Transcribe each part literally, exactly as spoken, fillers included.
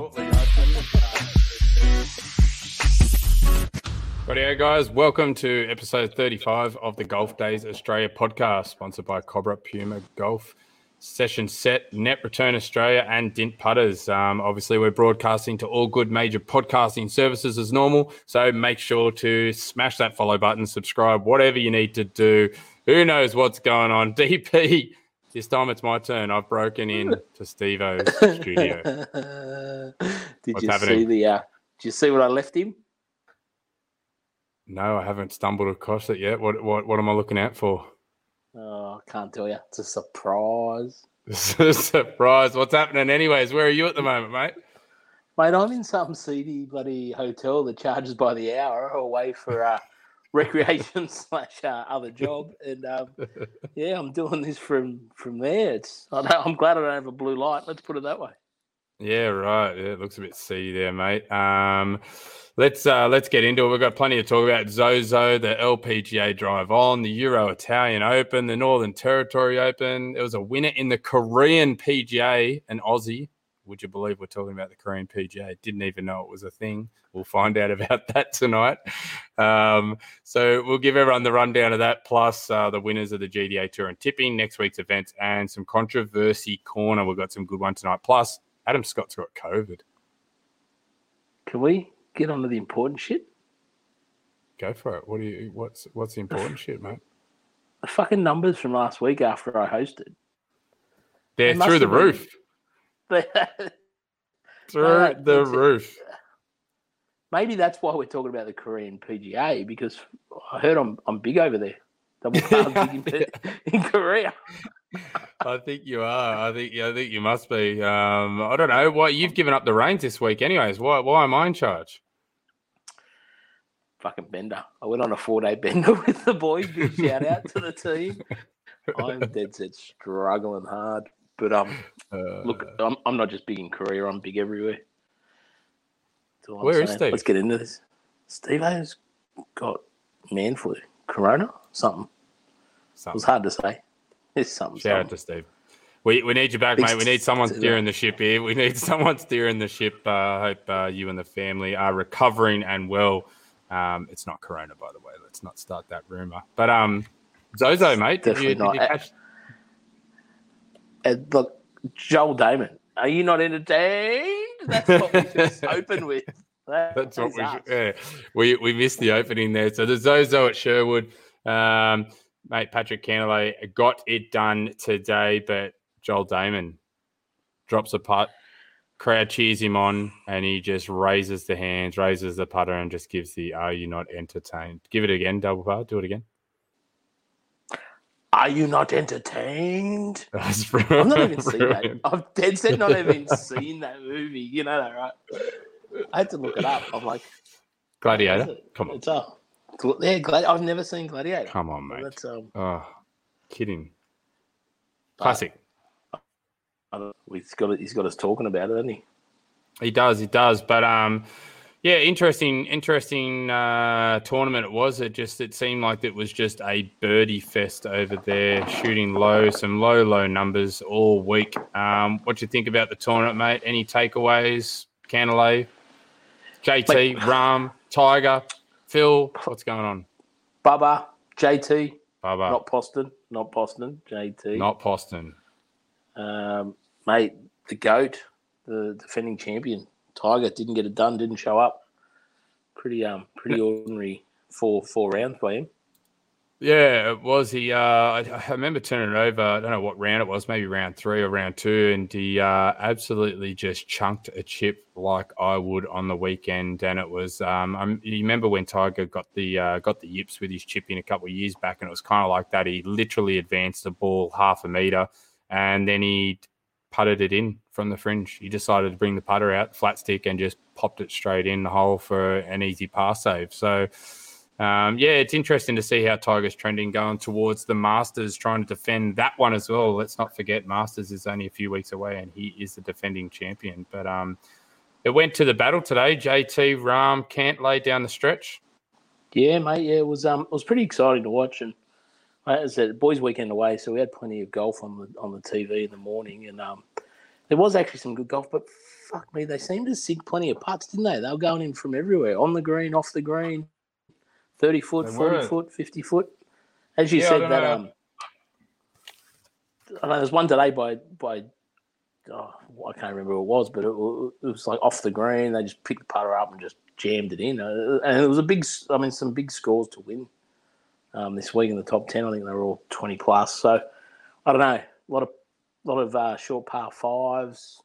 Rightio, guys. Welcome to episode thirty-five of the Golf Days Australia podcast, sponsored by Cobra Puma Golf. Session set, Net Return Australia, and Dint Putters. Um, obviously, we're broadcasting to all good major podcasting services as normal, so make sure to smash that follow button, subscribe, whatever you need to do. Who knows what's going on? D P, this time it's my turn. I've broken in to Steve-O's studio. Did What's you happening? see the? Uh, did you see what I left him? No, I haven't stumbled across it yet. What what what am I looking out for? Oh, I can't tell you. It's a surprise. Surprise. What's happening anyways? Where are you at the moment, mate? Mate, I'm in some seedy bloody hotel that charges by the hour away for uh, recreation slash uh, other job. And, um, yeah, I'm doing this from, from there. It's I know, I'm glad I don't have a blue light. Let's put it that way. Yeah, right. Yeah, it looks a bit seedy there, mate. Um, let's uh, let's get into it. We've got plenty to talk about. Zozo, the L P G A Drive On, the Euro Italian Open, the Northern Territory Open. There was a winner in the Korean P G A, an Aussie. Would you believe we're talking about the Korean P G A? Didn't even know it was a thing. We'll find out about that tonight. Um, so we'll give everyone the rundown of that, plus uh, the winners of the G D A Tour and tipping, next week's events, and some controversy corner. We've got some good one tonight. Plus, Adam Scott's got COVID. Can we get on to the important shit? Go for it. What do you? What's what's the important shit, mate? The fucking numbers from last week after I hosted. They're They must through the have been- roof. Through No, the it's- roof. Maybe that's why we're talking about the Korean P G A, because I heard I'm I'm big over there. Double pound big in, in Korea. I think you are. I think I think you must be. Um, I don't know. Why you've given up the reins this week, anyways? Why why am I in charge? Fucking bender. I went on a four day bender with the boys. Big shout out to the team. I'm dead set struggling hard, but um, Uh, look, I'm I'm not just big in Korea. I'm big everywhere. That's all I'm Where is saying. Steve? Let's get into this. Steve has got man flu, corona, something. It was something. hard to say. It's something. Shout out something. to Steve. We we need you back, Big mate. We need someone Steve. steering the ship here. We need someone steering the ship. I uh, hope uh, you and the family are recovering and well. Um, it's not corona, by the way. Let's not start that rumor. But um, Zozo, mate, did you, Definitely did not. you catch? And look, Joel Damon, are you not entertained? That's what we just opened with. That That's what is we us. should, yeah. We we missed the opening there. So the Zozo at Sherwood, um, mate, Patrick Cantlay got it done today, but Joel Damon drops a putt, crowd cheers him on, and he just raises the hands, raises the putter, and just gives the "Are you not entertained?" Give it again, double par. Do it again. Are you not entertained? That's I've not even seen that. brilliant. I've dead set not even seen that movie. You know that, right? I had to look it up. I'm like, Gladiator. what is it? Come on, It's a, yeah, Gladi- I've never seen Gladiator. come on, mate. That's um, Oh, kidding. Classic. I don't know. He's got he's got us talking about it, hasn't he? He does, he does. But um, yeah, interesting, interesting uh, tournament it was. It just it seemed like it was just a birdie fest over there, shooting low, some low, low numbers all week. Um, what do you think about the tournament, mate? Any takeaways? Cantlay, J T, Mate. Rahm, Tiger, Phil. What's going on? Bubba, J T, Bubba, not Poston, not Poston, J T. not Poston. Um, mate, the GOAT, the defending champion, Tiger, didn't get it done, didn't show up. Pretty um, pretty ordinary four four rounds by him. Yeah, it was. He, uh, I, I remember turning it over. I don't know what round it was, maybe round three or round two, and he uh, absolutely just chunked a chip like I would on the weekend. And it was, um, I'm, you remember when Tiger got the uh, got the yips with his chipping a couple of years back, and it was kind of like that. He literally advanced the ball half a meter, and then he putted it in from the fringe. He decided to bring the putter out, flat stick, and just popped it straight in the hole for an easy par save. So. Um, yeah, it's interesting to see how Tiger's trending going towards the Masters, trying to defend that one as well. Let's not forget Masters is only a few weeks away and he is the defending champion. But um, it went to the battle today. J T, Rahm, Cantlay down the stretch. Yeah, mate. Yeah, it was um, it was pretty exciting to watch. And like I said, boys' weekend away, so we had plenty of golf on the on the T V in the morning. And um, there was actually some good golf, but fuck me, they seemed to sink plenty of putts, didn't they? They were going in from everywhere, on the green, off the green, thirty foot, They forty were. foot, fifty foot. As you Yeah, I said, don't that know. um, I know there's one today by by oh, I can't remember who it was, but it, it was like off the green. They just picked the putter up and just jammed it in, uh, and it was a big. I mean, some big scores to win um, this week in the top ten. I think they were all twenty plus. So I don't know, a lot of lot of uh, short par fives.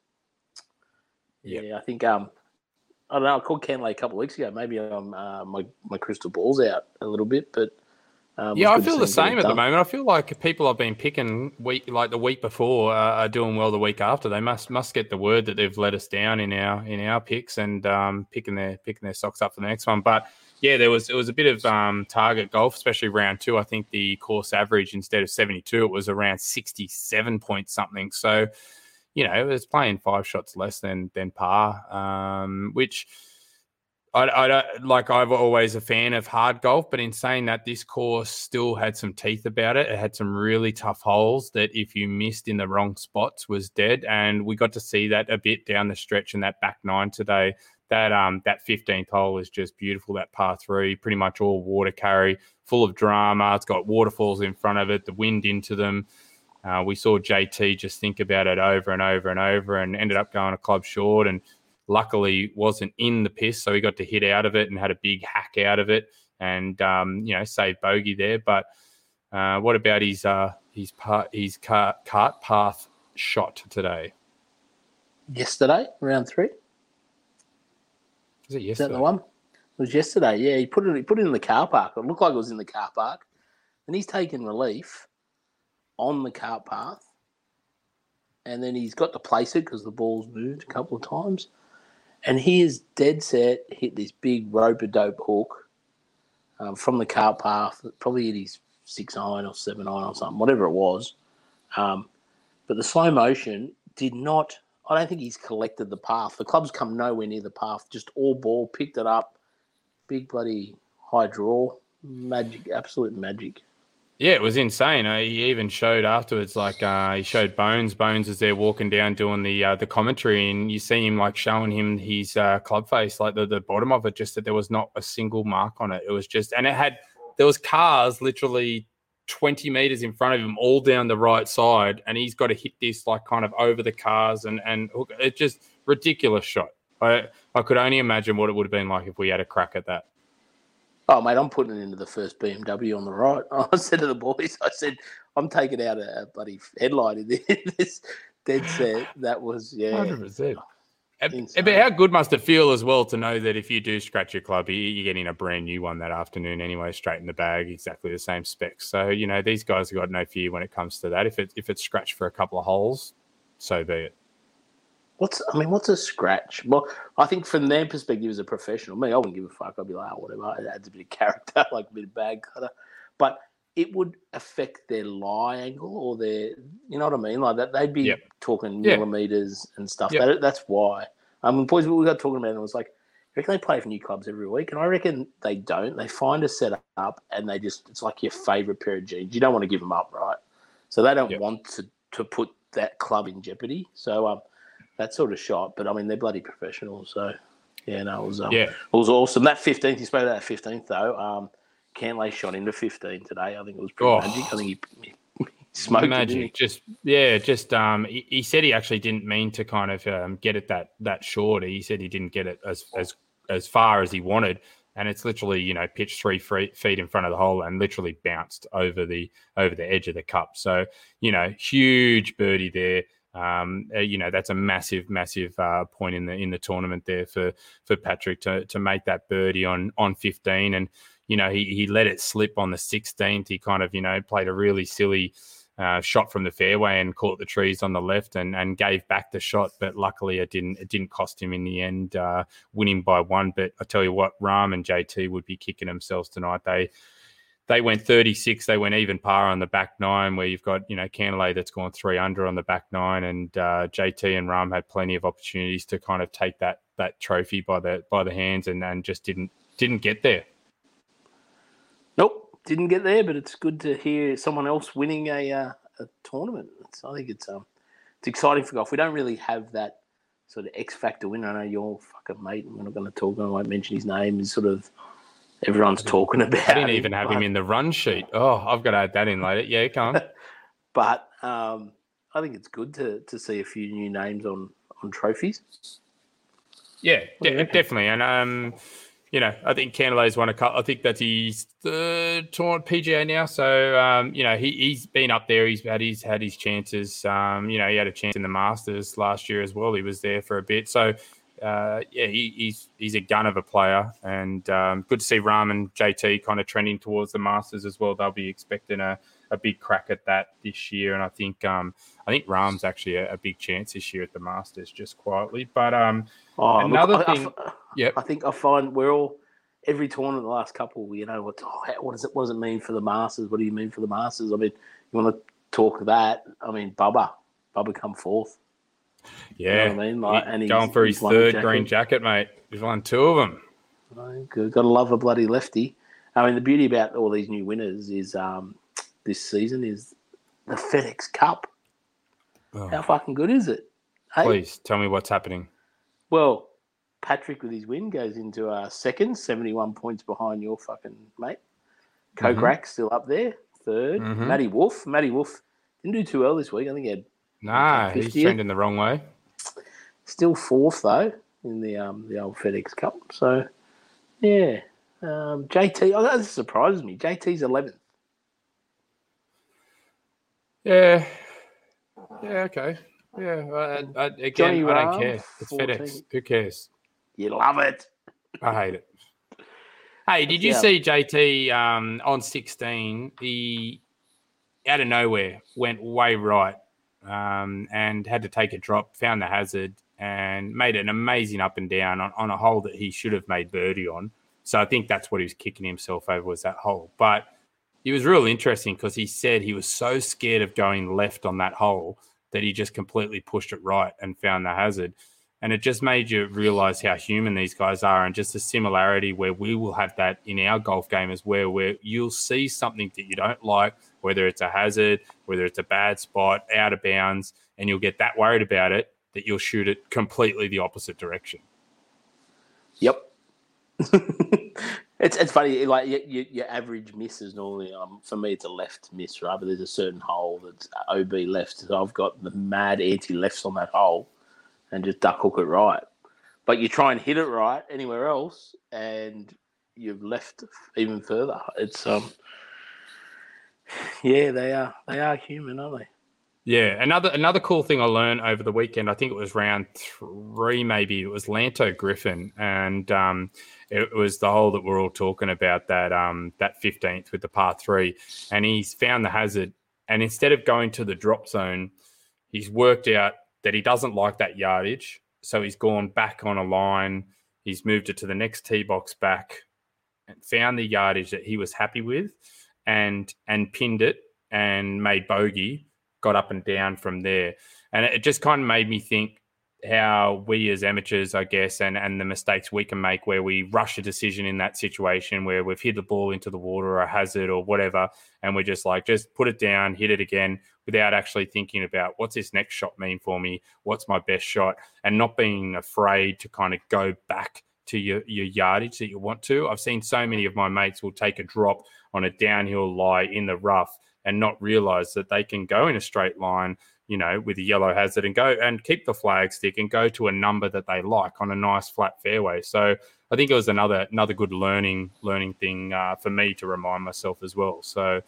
Yep. Yeah, I think um, I don't know. I called Cantlay a couple of weeks ago. Maybe um, uh, my my crystal ball's out a little bit, but um, Yeah, I feel the same at the moment. I feel like people I've been picking week like the week before uh, are doing well the week after. They must must get the word that they've let us down in our in our picks and um, picking their picking their socks up for the next one. But yeah, there was it was a bit of um, target golf, especially round two. I think the course average instead of seventy-two, it was around sixty-seven point something. So you know, it was playing five shots less than than par, um, which. I, I don't like. I'm always a fan of hard golf, but in saying that, this course still had some teeth about it. It had some really tough holes that, if you missed in the wrong spots, was dead. And we got to see that a bit down the stretch in that back nine today. That um that fifteenth hole is just beautiful. That par three, pretty much all water carry, full of drama. It's got waterfalls in front of it, the wind into them. Uh, we saw J T just think about it over and over and over, and ended up going a club short and. Luckily, wasn't in the piss, so he got to hit out of it and had a big hack out of it, and um, you know, saved bogey there. But uh, what about his uh, his part his cart, cart path shot today? Yesterday, round three. Was it yesterday? Is that the one? It was yesterday. Yeah, he put it. He put it in the car park. It looked like it was in the car park, and he's taken relief on the cart path, and then he's got to place it because the ball's moved a couple of times. And he is dead set, hit this big rope-a-dope hook um, from the cart path, probably hit his six iron or seven iron or something, whatever it was. Um, but the slow motion did not, I don't think he's collected the path. The club's come nowhere near the path, just all ball, picked it up, big bloody high draw, magic, absolute magic. Yeah, it was insane. Uh, he even showed afterwards, like uh, he showed Bones. Bones is there walking down doing the uh, the commentary, and you see him like showing him his uh, club face, like the, the bottom of it, just that there was not a single mark on it. It was just, and it had, there was cars literally twenty meters in front of him, all down the right side, and he's got to hit this like kind of over the cars, and and it just ridiculous shot. I I could only imagine what it would have been like if we had a crack at that. Oh, mate, I'm putting it into the first B M W on the right. I said to the boys, I said, I'm taking out a, a bloody headlight in this dead set. That was, yeah. one hundred percent. Insane. But how good must it feel as well to know that if you do scratch your club, you're getting a brand new one that afternoon anyway, straight in the bag, exactly the same specs. So, you know, these guys have got no fear when it comes to that. If it, if it's scratched for a couple of holes, so be it. What's, I mean, what's a scratch? Well, I think from their perspective as a professional, me, I wouldn't give a fuck. I'd be like, oh, whatever. It adds a bit of character, like a bit of bag cutter. But it would affect their lie angle or their, you know what I mean? Like that, they'd be yep. talking yeah. millimeters and stuff. Yep. That, that's why. Um, boys, we got talking about it, and it was like, I reckon they play for new clubs every week, and I reckon they don't. They find a set up, and they just, it's like your favourite pair of jeans. You don't want to give them up, right? So they don't yep. want to, to put that club in jeopardy. So, um, that sort of shot, but I mean they're bloody professionals. So yeah, no, it was um, yeah. it was awesome. That fifteenth, you spoke about that fifteenth though. Um, Cantlay shot into fifteen today. I think it was pretty oh, magic. I think he, he smoked magic. It, just yeah, just um, he, he said he actually didn't mean to kind of um, get it that that short. He said he didn't get it as as as far as he wanted, and it's literally you know pitched three feet in front of the hole and literally bounced over the over the edge of the cup. So you know, huge birdie there. Um, uh, you know, that's a massive, massive uh, point in the in the tournament there for for Patrick to to make that birdie on on fifteen, and you know he he let it slip on the sixteenth. He kind of you know played a really silly uh, shot from the fairway and caught the trees on the left and and gave back the shot, but luckily it didn't it didn't cost him in the end, uh, winning by one. But I tell you what, Rahm and J T would be kicking themselves tonight. They. They went thirty-six. They went even par on the back nine, where you've got, you know, Cantlay that's gone three under on the back nine, and uh, J T and Rahm had plenty of opportunities to kind of take that that trophy by the by the hands, and, and just didn't didn't get there. Nope, didn't get there. But it's good to hear someone else winning a uh, a tournament. It's, I think it's um it's exciting for golf. We don't really have that sort of X factor winner. I know your fucking mate. We're not going to talk. I won't mention his name. Is sort of everyone's talking about. I didn't even him, have but, him in the run sheet. Oh, I've got to add that in later. Yeah, come on. But um, I think it's good to to see a few new names on on trophies. Yeah, de- definitely. And um, you know, I think Candelay's won a couple. I think that's his third tournament P G A now. So um, you know, he he's been up there. He's had his had his chances. Um, you know, he had a chance in the Masters last year as well. He was there for a bit. So uh, yeah, he, he's he's a gun of a player, and um, good to see Rahm and J T kind of trending towards the Masters as well. They'll be expecting a, a big crack at that this year, and I think um, I think Rahm's actually a, a big chance this year at the Masters, just quietly. But um, oh, another look, thing, I, I, yep. I think I find we're all every tournament the last couple. You know what? Oh, what does it? What does it mean for the Masters? What do you mean for the Masters? I mean, you want to talk that? I mean, Bubba, Bubba come fourth. Yeah, you know what I mean, like, and going he's, for his he's third green jacket, mate. He's won two of them. Got to love a bloody lefty. I mean, the beauty about all these new winners is um, this season is the FedEx Cup. Oh. How fucking good is it? Hey? Please tell me what's happening. Well, Patrick with his win goes into uh, second, seventy-one points behind your fucking mate. Coke mm-hmm. Rack still up there, third. Mm-hmm. Matty Wolf. Matty Wolf didn't do too well this week. I think he had Nah, he's trending the wrong way. Still fourth though in the um the old FedEx Cup. So yeah, um, J T. Oh, that surprises me. J T's eleventh. Yeah, yeah, okay, yeah. I, I, again, Johnny I don't Rahm, care. It's fourteen. FedEx. Who cares? You love it. I hate it. Hey, did you yeah. see J T um, on sixteen? He out of nowhere went way right. Um, and had to take a drop, found the hazard, and made an amazing up and down on, on a hole that he should have made birdie on. So I think that's what he was kicking himself over, was that hole. But it was real interesting because he said he was so scared of going left on that hole that he just completely pushed it right and found the hazard. And it just made you realize how human these guys are, and just the similarity where we will have that in our golf game as well, where you'll see something that you don't like, whether it's a hazard, whether it's a bad spot, out of bounds, and you'll get that worried about it that you'll shoot it completely the opposite direction. Yep. it's it's funny, like your, your average miss is normally, um, for me, it's a left miss, right? But there's a certain hole that's O B left. So I've got the mad anti-lefts on that hole and just duck hook it right. But you try and hit it right anywhere else, and you've left even further. It's um, yeah, they are they are human, aren't they? Yeah, another another cool thing I learned over the weekend. I think it was round three, maybe. It was Lanto Griffin, and um, it was the hole that we're all talking about, that um that fifteenth with the par three, and he's found the hazard. And instead of going to the drop zone, he's worked out that he doesn't like that yardage. So he's gone back on a line. He's moved it to the next tee box back and found the yardage that he was happy with and and pinned it and made bogey, got up and down from there. And it just kind of made me think how we as amateurs, I guess, and, and the mistakes we can make where we rush a decision in that situation where we've hit the ball into the water or a hazard or whatever, and we're just like, just put it down, hit it again, without actually thinking about what's this next shot mean for me, what's my best shot, and not being afraid to kind of go back to your, your yardage that you want to. I've seen so many of my mates will take a drop on a downhill lie in the rough and not realize that they can go in a straight line, you know, with a yellow hazard and go and keep the flag stick and go to a number that they like on a nice flat fairway. So I think it was another another good learning learning thing uh, for me to remind myself as well. So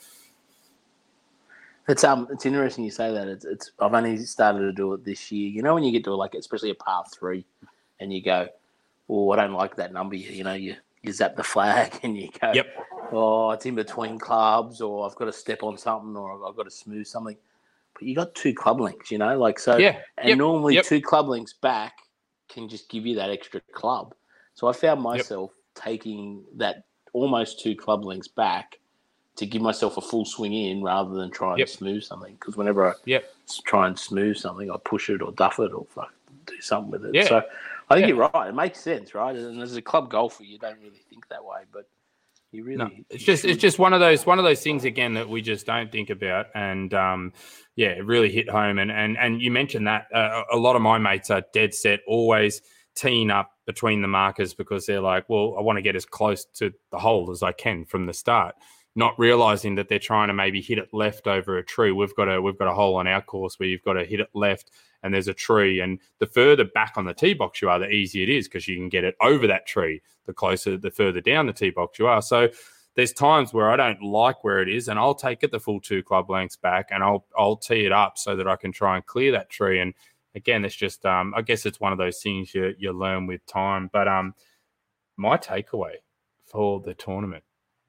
it's um it's interesting you say that. It's it's I've only started to do it this year. You know, when you get to like especially a par three, and you go, oh, I don't like that number. You, you know, you you zap the flag and you go, yep. Oh, it's in between clubs, or I've got to step on something, or I've got to smooth something. But you got two club links, you know, like so. Yeah. And yep. normally yep. two club links back can just give you that extra club. So I found myself yep. taking that almost two club links back to give myself a full swing in rather than try and yep. smooth something. Because whenever I yep. try and smooth something, I push it or duff it or fuck, do something with it. Yeah. So I think yeah. you're right. It makes sense, right? And as a club golfer, you don't really think that way, but you really. No, it's just should. it's just one of those one of those things again that we just don't think about, and um, yeah, it really hit home. And and and you mentioned that uh, a lot of my mates are dead set, always teeing up between the markers because they're like, well, I want to get as close to the hole as I can from the start, not realizing that they're trying to maybe hit it left over a tree. We've got a we've got a hole on our course where you've got to hit it left and there's a tree. And the further back on the tee box you are, the easier it is because you can get it over that tree. The closer, the further down the tee box you are. So there's times where I don't like where it is and I'll take it the full two club lengths back and I'll I'll tee it up so that I can try and clear that tree. And again, it's just, um, I guess it's one of those things you you learn with time. But um, my takeaway for the tournament,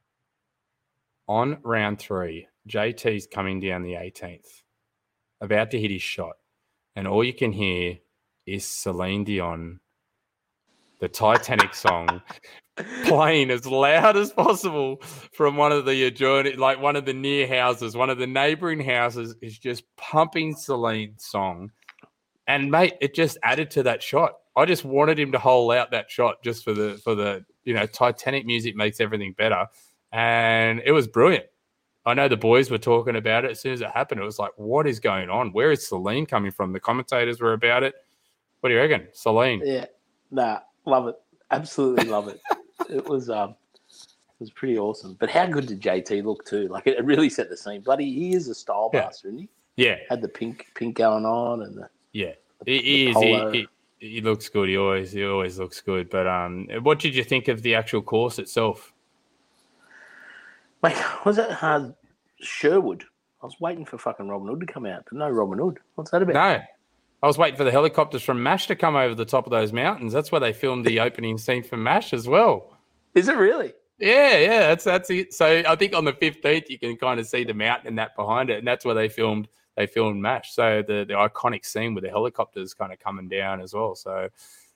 on round three, J T's coming down the eighteenth, about to hit his shot, and all you can hear is Celine Dion, the Titanic song, playing as loud as possible from one of the adjoining, like one of the near houses, one of the neighbouring houses is just pumping Celine's song. And mate, it just added to that shot. I just wanted him to hole out that shot just for the for the you know Titanic music makes everything better, and it was brilliant. I know the boys were talking about it as soon as it happened. It was like, what is going on? Where is Celine coming from? The commentators were about it. What do you reckon, Celine? Yeah, nah, love it, absolutely love it. It was um, it was pretty awesome. But how good did J T look too? Like it really set the scene. Bloody, he is a style Yeah. master, isn't he? Yeah, Had the pink pink going on and the yeah. He, he is. He, he, he looks good. He always he always looks good. But um, what did you think of the actual course itself? Mate, was it uh, Sherwood? I was waiting for fucking Robin Hood to come out, but no Robin Hood. What's that about? No. I was waiting for the helicopters from MASH to come over the top of those mountains. That's where they filmed the opening scene for MASH as well. Is it really? Yeah, yeah, that's that's it. So I think on the fifteenth you can kind of see the mountain and that behind it, and that's where they filmed they filmed MASH. So the the iconic scene with the helicopters kind of coming down as well. So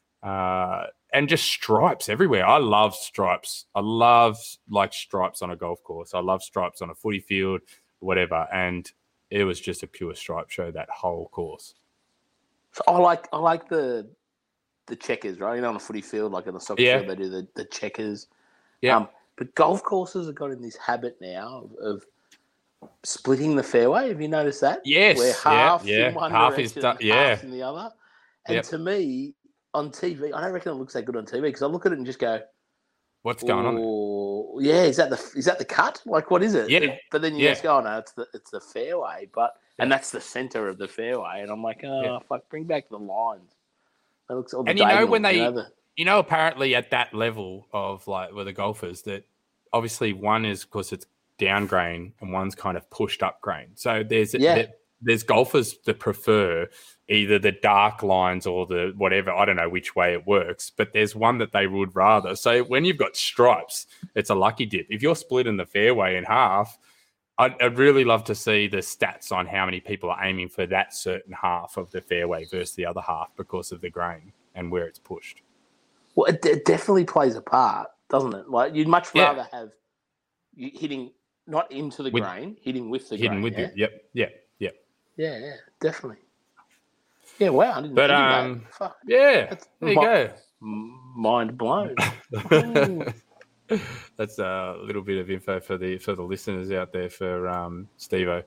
uh, and just stripes everywhere. I love stripes. I love like stripes on a golf course. I love stripes on a footy field, whatever. And it was just a pure stripe show that whole course. So I like I like the the checkers, right? You know, on a footy field, like on a soccer Yeah. field, they do the, the checkers. Yeah. Um, but golf courses have got in this habit now of, of splitting the fairway. Have you noticed that? Yes. Where half yeah, yeah. in one half direction, is du- and yeah. half in the other. And Yep. to me, on T V, I don't reckon it looks that good on T V because I look at it and just go, What's going on there? "Oh, yeah, is that the is that the cut? Like, what is it?" Yeah. But then you Yeah. just go, "Oh no, it's the it's the fairway." But Yeah. and that's the center of the fairway, and I'm like, "Oh Yeah. fuck, bring back the lines." That looks all the And you know when diagonals, they- you know, the, You know, apparently at that level of like with the golfers, that obviously one is because it's down grain and one's kind of pushed up grain. So there's Yeah. there- there's golfers that prefer either the dark lines or the whatever. I don't know which way it works, but there's one that they would rather. So when you've got stripes, it's a lucky dip. If you're splitting the fairway in half, I'd, I'd really love to see the stats on how many people are aiming for that certain half of the fairway versus the other half because of the grain and where it's pushed. well, it, it definitely plays a part, doesn't it? Like you'd much Yeah. rather have you hitting not into the With- grain, hitting with the Hidden grain. with yeah? you. Yep. Yeah. Yeah. yeah, yeah, definitely. Yeah, wow, I didn't But, know um, that. Fuck, Yeah. That's There you my- go. M- mind blown. Ooh. That's a little bit of info for the for the listeners out there for um, Steve-O.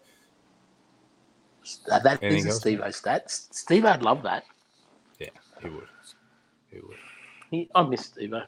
that that Anything is a else, Steve-O stats. Steve, I'd love that. Yeah, he would. He would. He, I miss Steve-O.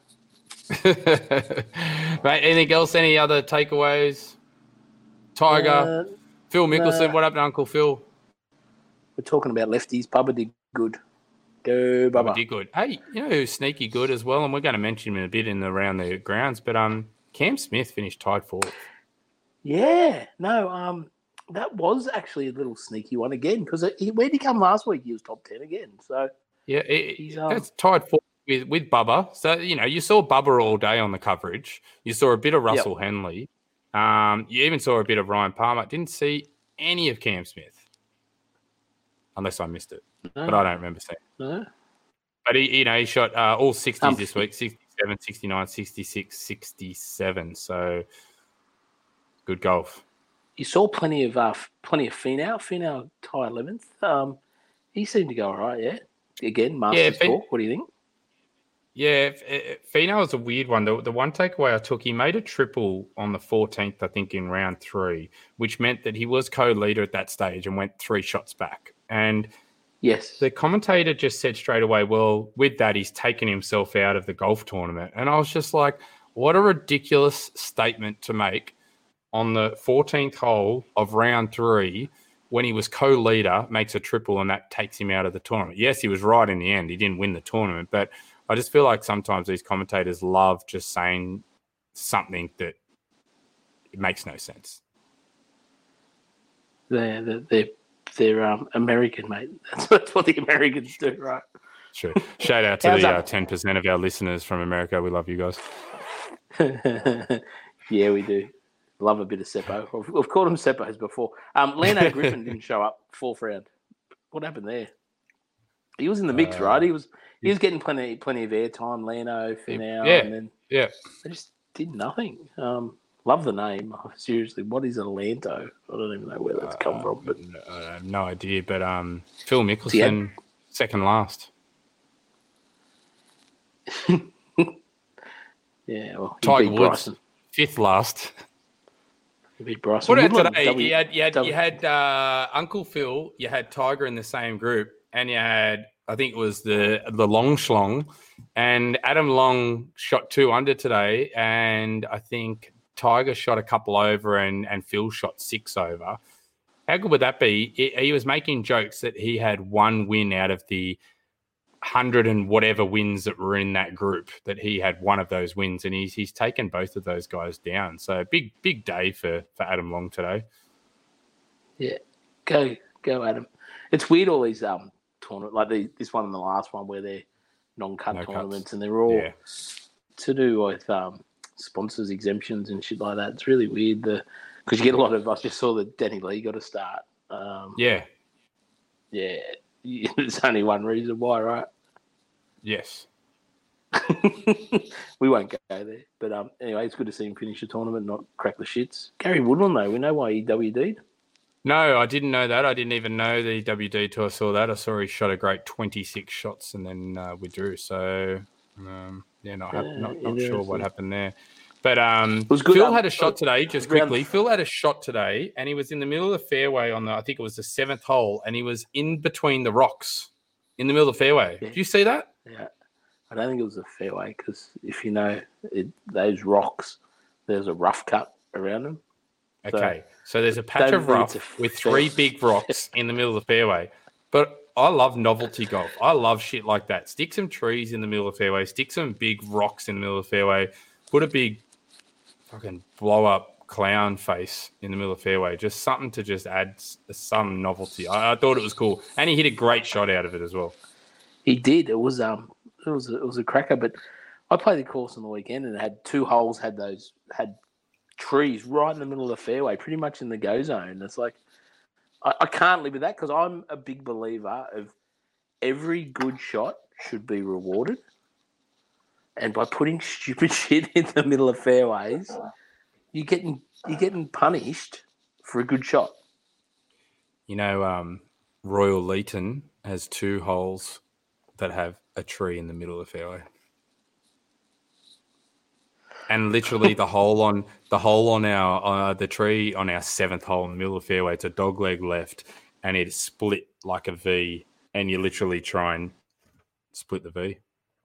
Mate, anything else? Any other takeaways? Tiger, Uh, Phil Mickelson. nah. What happened to Uncle Phil? we're talking about lefties. Bubba did good. Go, Bubba Bubba. did good. Hey, you know who's sneaky good as well, and we're going to mention him in a bit in the around the grounds. But um, Cam Smith finished tied fourth. Yeah, no, um, that was actually a little sneaky one again because where did he come last week? He was top ten again. So Yeah, it, He's, it- um, that's tied fourth with, with Bubba. So, you know, you saw Bubba all day on the coverage. You saw a bit of Russell Henley. Um, you even saw a bit of Ryan Palmer. Didn't see any of Cam Smith. Unless I missed it. no, But I don't remember seeing it. no. But, he, you know, he shot uh, all sixties Um, this week. sixty-seven, sixty-nine, sixty-six, sixty-seven. So, good golf. You saw plenty of uh, plenty of Finau. Finau tie eleventh. Um, he seemed to go all right. Yeah, again, Masters Fin- talk. What do you think? Yeah, Finau is a weird one. The, the one takeaway I took, he made a triple on the fourteenth, I think, in round three, which meant that he was co-leader at that stage and went three shots back. And yes, the commentator just said straight away, well, with that, he's taken himself out of the golf tournament. And I was just like, what a ridiculous statement to make on the fourteenth hole of round three when he was co-leader, makes a triple, and that takes him out of the tournament. Yes, he was right in the end. He didn't win the tournament, but I just feel like sometimes these commentators love just saying something that it makes no sense. They're, they're, they're, they're um, American, mate. That's, that's what the Americans do, right? Sure. Shout out to the uh, ten percent of our listeners from America. We love you guys. Yeah, we do. Love a bit of Seppo. We've, we've called him Seppos before. Um, Leno Griffin didn't show up fourth round. What happened there? He was in the mix, uh, right? He was he was getting plenty plenty of airtime. Leno, Finau, yeah, and then yeah, they just did nothing. Um, love the name. Seriously, what is Atlanto? I don't even know where that's come uh, from. But I have no idea. But um, Phil Mickelson, had... second last. Yeah, well, Tiger Woods, Bryson. fifth last. He beat Bryson. What about today? W- you had you had, w- you had uh, Uncle Phil, you had Tiger in the same group, and you had, I think it was the the Long Schlong, and Adam Long shot two under today, and I think Tiger shot a couple over, and and Phil shot six over. How good would that be? He, he was making jokes that he had one win out of the hundred and whatever wins that were in that group, that he had one of those wins, and he's he's taken both of those guys down. So big big day for for Adam Long today. Yeah, go go Adam. It's weird, all these um tournament like the, this one and the last one where they're non-cut no tournaments cuts. And they're all yeah. to do with um sponsors exemptions and shit like that. It's really weird the because you get a lot of. I just saw that Danny Lee got a start. Um, yeah, yeah. There's only one reason why, right? Yes. We won't go there. But um, anyway, it's good to see him finish the tournament, not crack the shits. Gary Woodland, though, we know why he W D'd. No, I didn't know that. I didn't even know the W D till I saw that. I saw he shot a great twenty-six shots and then uh, withdrew. So, um, yeah, not, ha- yeah, not, not sure what happened there. But um, Phil um, had a shot today, just quickly. Round... Phil had a shot today, and he was in the middle of the fairway on the, I think it was the seventh hole, and he was in between the rocks in the middle of the fairway. Yeah. Did you see that? Yeah. I don't think it was a fairway because if you know it, those rocks, there's a rough cut around them. Okay. So, so there's a patch of rough with three big rocks in the middle of the fairway. But I love novelty golf. I love shit like that. Stick some trees in the middle of the fairway. Stick some big rocks in the middle of the fairway. Put a big fucking blow up clown face in the middle of the fairway. Just something to just add some novelty. I, I thought it was cool. And he hit a great shot out of it as well. He did. It was um it was it was a cracker, but I played the course on the weekend and it had two holes, had those had trees right in the middle of the fairway, pretty much in the go zone. It's like I, I can't live with that because I'm a big believer of every good shot should be rewarded. And by putting stupid shit in the middle of fairways, you're getting you're getting punished for a good shot. You know, um, Royal Leeton has two holes that have a tree in the middle of the fairway, and literally the hole on the hole on our uh, the tree on our seventh hole in the middle of the fairway. It's a dog leg left, and it's split like a V, and you literally try and split the V.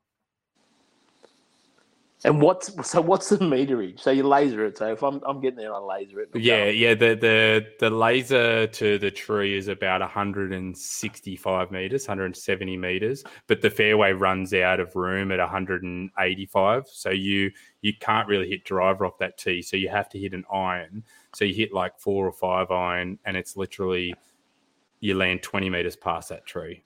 And what's so? What's the meterage? So you laser it. So if I'm I'm getting there, I laser it. Yeah, going. yeah. The the the laser to the tree is about one hundred sixty-five meters, one hundred seventy meters, but the fairway runs out of room at one hundred eighty-five. So you you can't really hit driver off that tee. So you have to hit an iron. So you hit like four or five iron, and it's literally you land twenty meters past that tree.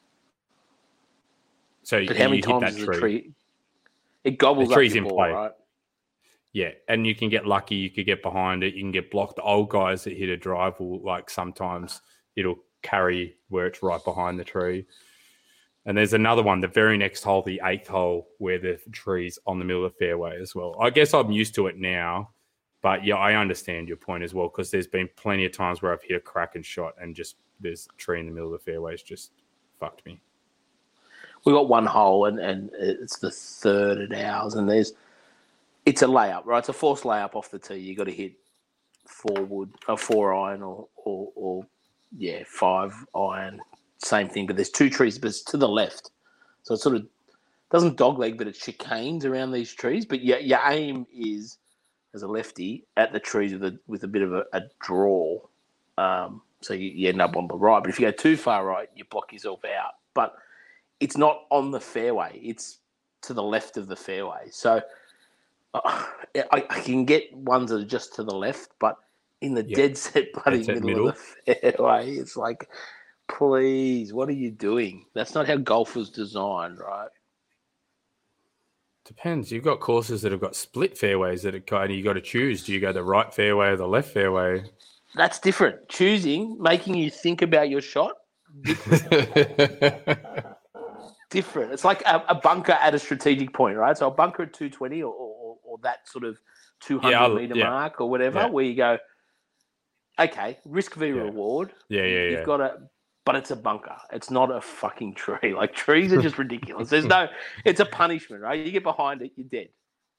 So but you, how many you times hit that is tree. the tree? It gobbles the tree's up your in ball, play. Right? Yeah, and you can get lucky. You could get behind it. You can get blocked. The old guys that hit a drive will, like, sometimes it'll carry where it's right behind the tree. And there's another one, the very next hole, the eighth hole, where the tree's on the middle of the fairway as well. I guess I'm used to it now, but yeah, I understand your point as well because there's been plenty of times where I've hit a cracking shot and just there's a tree in the middle of the fairway. It's just fucked me. we got one hole, and, and it's the third at ours, and there's it's a layup, right? It's a forced layup off the tee. You got to hit four wood, a four iron, or, or or yeah, five iron, same thing. But there's two trees, but it's to the left, so it sort of doesn't dogleg, but it chicanes around these trees. But your your aim is, as a lefty, at the trees with a with a bit of a, a draw. Um, so you, you end up on the right. But if you go too far right, you block yourself out. But it's not on the fairway. It's to the left of the fairway. So uh, I, I can get ones that are just to the left, but in the yep. dead set bloody middle, middle of the fairway, it's like, please, what are you doing? That's not how golf was designed, right? Depends. You've got courses that have got split fairways that are kind of, you got to choose. Do you go the right fairway or the left fairway? That's different. Choosing, making you think about your shot, different. different. It's like a, a bunker at a strategic point, right? So a bunker at two twenty or, or, or that sort of two hundred yeah, meter yeah. mark or whatever, yeah. where you go, okay, risk v yeah. reward. Yeah, yeah, yeah. You've got to, but it's a bunker. It's not a fucking tree. Like trees are just ridiculous. There's no, it's a punishment, right? You get behind it, you're dead.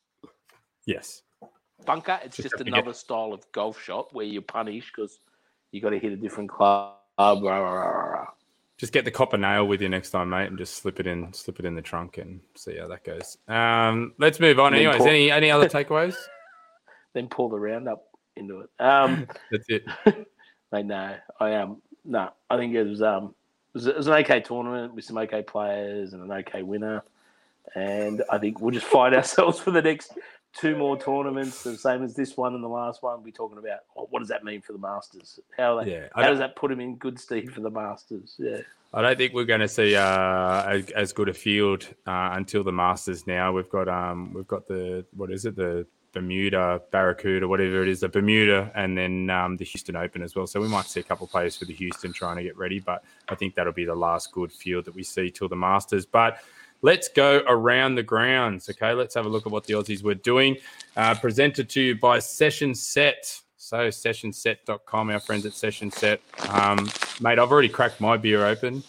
Yes. Bunker, it's just, just another get... style of golf shot where you punish because you got to hit a different club. Rah, rah, rah, rah. Just get the copper nail with you next time, mate, and just slip it in, slip it in the trunk, and see how that goes. Um, let's move on. Anyways, pull... any any other takeaways? Then pull the round up into it. Um, That's it. Mate, no, I am um, no. I think it was um, it was, it was an okay tournament with some okay players and an okay winner, and I think we'll just find ourselves for the next two more tournaments, the same as this one and the last one. We'll be talking about oh, what does that mean for the Masters? How they, yeah, how does that put him in good stead for the Masters? Yeah, I don't think we're going to see uh, as good a field uh, until the Masters. Now we've got um, we've got the what is it the Bermuda Barracuda, whatever it is, the Bermuda, and then um, the Houston Open as well. So we might see a couple of players for the Houston trying to get ready, but I think that'll be the last good field that we see till the Masters. But let's go around the grounds, okay? Let's have a look at what the Aussies were doing. Uh, presented to you by Session Set. So session set dot com, our friends at Session Set. Um, mate, I've already cracked my beer open.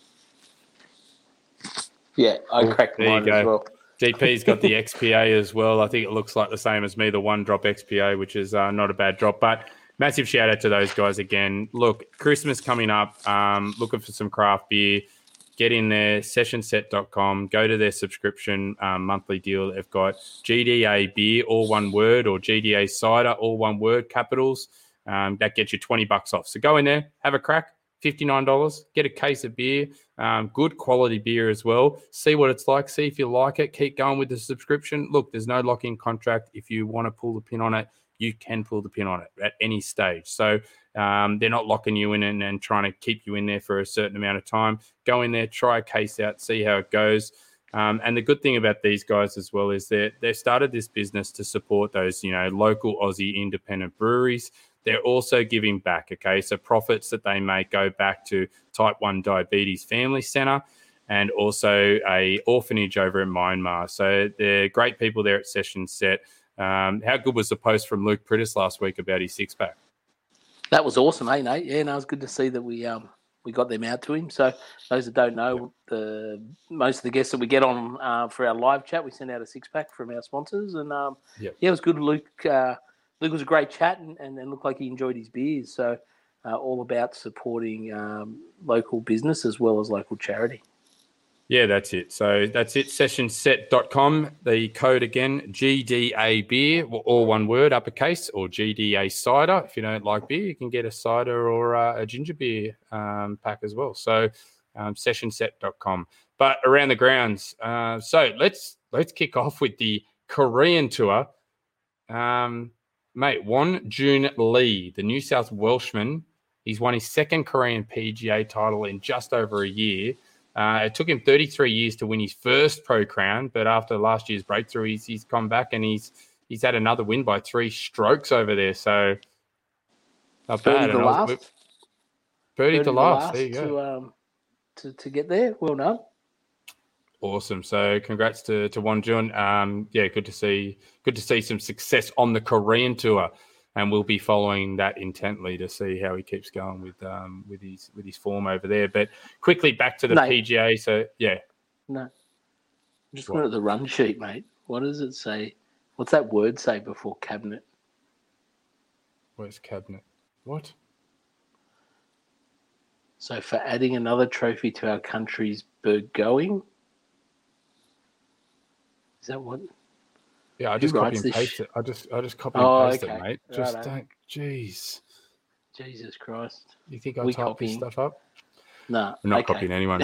Yeah, I cracked there mine you go. as well. G P's got the X P A as well. I think it looks like the same as me, the one drop X P A, which is uh, not a bad drop. But massive shout out to those guys again. Look, Christmas coming up. Um, looking for some craft beer. Get in there, session set dot com. Go to their subscription um, monthly deal. They've got G D A beer, all one word, or G D A cider, all one word, capitals. Um, that gets you twenty bucks off. So go in there, have a crack. fifty-nine dollars, get a case of beer, um, good quality beer as well. See what it's like, see if you like it, keep going with the subscription. Look, there's no lock-in contract. If you want to pull the pin on it, you can pull the pin on it at any stage. So um, they're not locking you in and, and trying to keep you in there for a certain amount of time. Go in there, try a case out, see how it goes. Um, and the good thing about these guys as well is that they've started this business to support those, you know, local Aussie independent breweries. They're also giving back, okay? So profits that they make go back to Type one Diabetes Family Centre and also a orphanage over in Myanmar. So they're great people there at Session Set. Um, how good was the post from Luke Prittis last week about his six-pack? That was awesome, eh, Nate? Yeah, no, it was good to see that we um we got them out to him. So those that don't know, the most of the guests that we get on uh, for our live chat, we send out a six-pack from our sponsors. And, um, yep. yeah, it was good. Luke uh, Luke was a great chat and, and, and looked like he enjoyed his beers. So uh, all about supporting um, local business as well as local charity. Yeah, that's it. So that's it, session set dot com. The code again, G D A beer, all one word, uppercase, or G D A cider. If you don't like beer, you can get a cider or uh, a ginger beer um, pack as well. So um, session set dot com. But around the grounds, uh, so let's let's kick off with the Korean tour. Um, mate, Won Jun Lee, the New South Welshman, he's won his second Korean P G A title in just over a year. Uh, it took him thirty-three years to win his first pro crown, but after last year's breakthrough, he's, he's come back and he's he's had another win by three strokes over there. So not bad. To last. Was, birdie to last. There you go. To, um, to to get there. Well done. Awesome. So congrats to to Won Jun. Um, yeah, good to see good to see some success on the Korean tour. And we'll be following that intently to see how he keeps going with um, with his with his form over there. But quickly back to the Nate, P G A. So yeah, No. I'm just What? looking at the run sheet, mate. What does it say? What's that word say before cabinet? Where's cabinet? What? So for adding another trophy to our country's bird going? Is that what? Yeah, I Who just copy writes and this paste sh- it. I just I just copy Oh, and paste okay. it, mate. Just Righto. don't. Jeez. Jesus Christ. You think I We type copying? this stuff up? No. I'm not okay. copying anyone.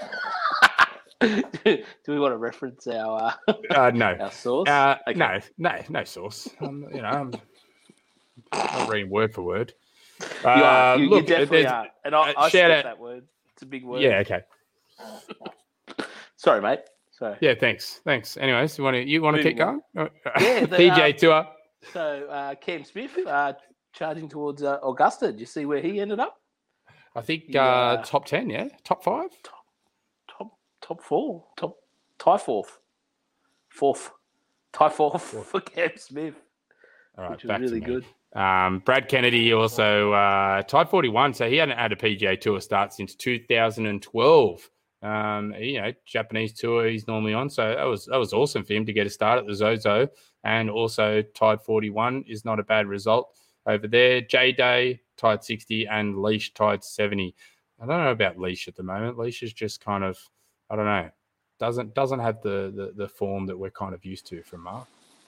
Do we want to reference our uh, Uh, no. our source? Uh, Okay. No, no, no source. Um, you know, I'm not reading word for word. You are. Uh, You, look, you definitely there's- are. And I, uh, I shout skipped out- that word. It's a big word. Yeah, okay. Sorry, mate. Sorry. Yeah, thanks, thanks. Anyways, you want to you want to keep Moving going? Yeah, the, P J uh, Tour. So uh, Cam Smith uh, charging towards uh, Augusta. Did you see where he ended up? I think He, uh, uh, top ten, yeah, top five. Top top four. Top tie fourth. Fourth. Tie fourth, Fourth. for Cam Smith. All right, which was back really to me. good. Um, Brad Kennedy also uh, tied forty-one, so he hadn't had a P G A Tour start since two thousand twelve. Um, you know, Japanese tour he's normally on, so that was that was awesome for him to get a start at the Zozo, and also tied forty-one is not a bad result over there. J Day tied sixty, and Leash tied seventy. I don't know about Leash at the moment. Leash is just kind of, I don't know, doesn't doesn't have the the, the form that we're kind of used to from Mark.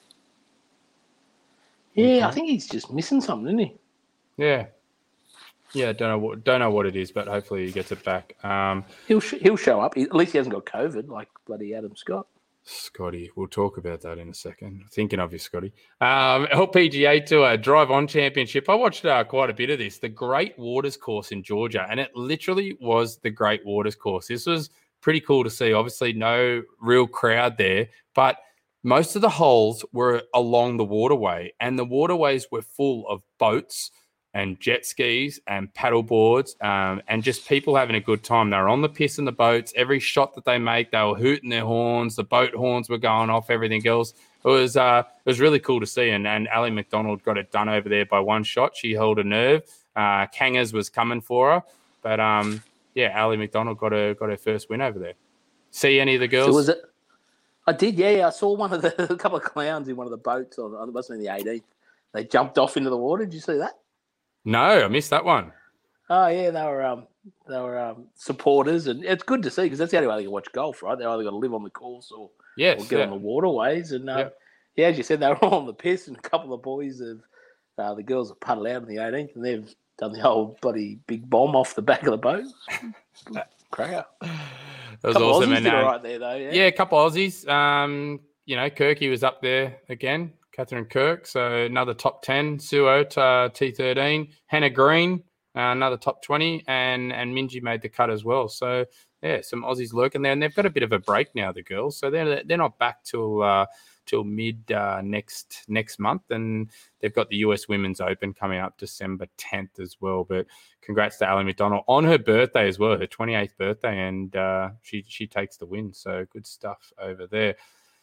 Yeah, I think he's just missing something, isn't he? Yeah, yeah. Don't know what don't know what it is, but hopefully he gets it back. Um, He'll sh- he'll show up. He, at least he hasn't got COVID like bloody Adam Scott. Scotty, we'll talk about that in a second. Thinking of you, Scotty. Um, L P G A Tour Drive On Championship. I watched uh, quite a bit of this. The Great Waters course in Georgia, and it literally was the Great Waters course. This was pretty cool to see. Obviously, no real crowd there, but most of the holes were along the waterway, and the waterways were full of boats and jet skis and paddle boards, um, and just people having a good time. They were on the piss in the boats. Every shot that they make, they were hooting their horns. The boat horns were going off, everything else. It was uh, it was really cool to see, and, and Ali McDonald got it done over there by one shot. She held a nerve. Uh, Kangas was coming for her, but um, yeah, Ali McDonald got her, got her first win over there. See any of the girls? So was it? I did, yeah, yeah. I saw one of the a couple of clowns in one of the boats on. It must have been the eighteenth. They jumped off into the water. Did you see that? No, I missed that one. Oh yeah, they were um, they were um, supporters, and it's good to see because that's the only way they can watch golf, right? They either got to live on the course or, yes, or get yeah. on the waterways. And um, Yeah. yeah, as you said, they were all on the piss, and a couple of boys have uh, the girls have paddled out on the eighteenth, and they've done the old bloody big bomb off the back of the boat. Cracker. That was Couple awesome. Aussies And did uh, all right there, though. Yeah. yeah, a couple of Aussies. Um, you know, Kirky was up there again. Catherine Kirk, so another top ten. Suo uh, T thirteen. Hannah Green, uh, another top twenty, and and Minji made the cut as well. So yeah, some Aussies lurking there, and they've got a bit of a break now, the girls. So they're they're not back till uh, till mid uh, next next month, and they've got the U S Women's Open coming up December tenth as well. But congrats to Ali McDonald on her birthday as well, her twenty-eighth birthday, and uh, she she takes the win. So good stuff over there.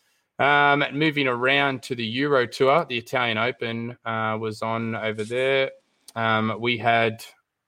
Um, moving around to the Euro Tour, the Italian Open uh, was on over there. Um, we had,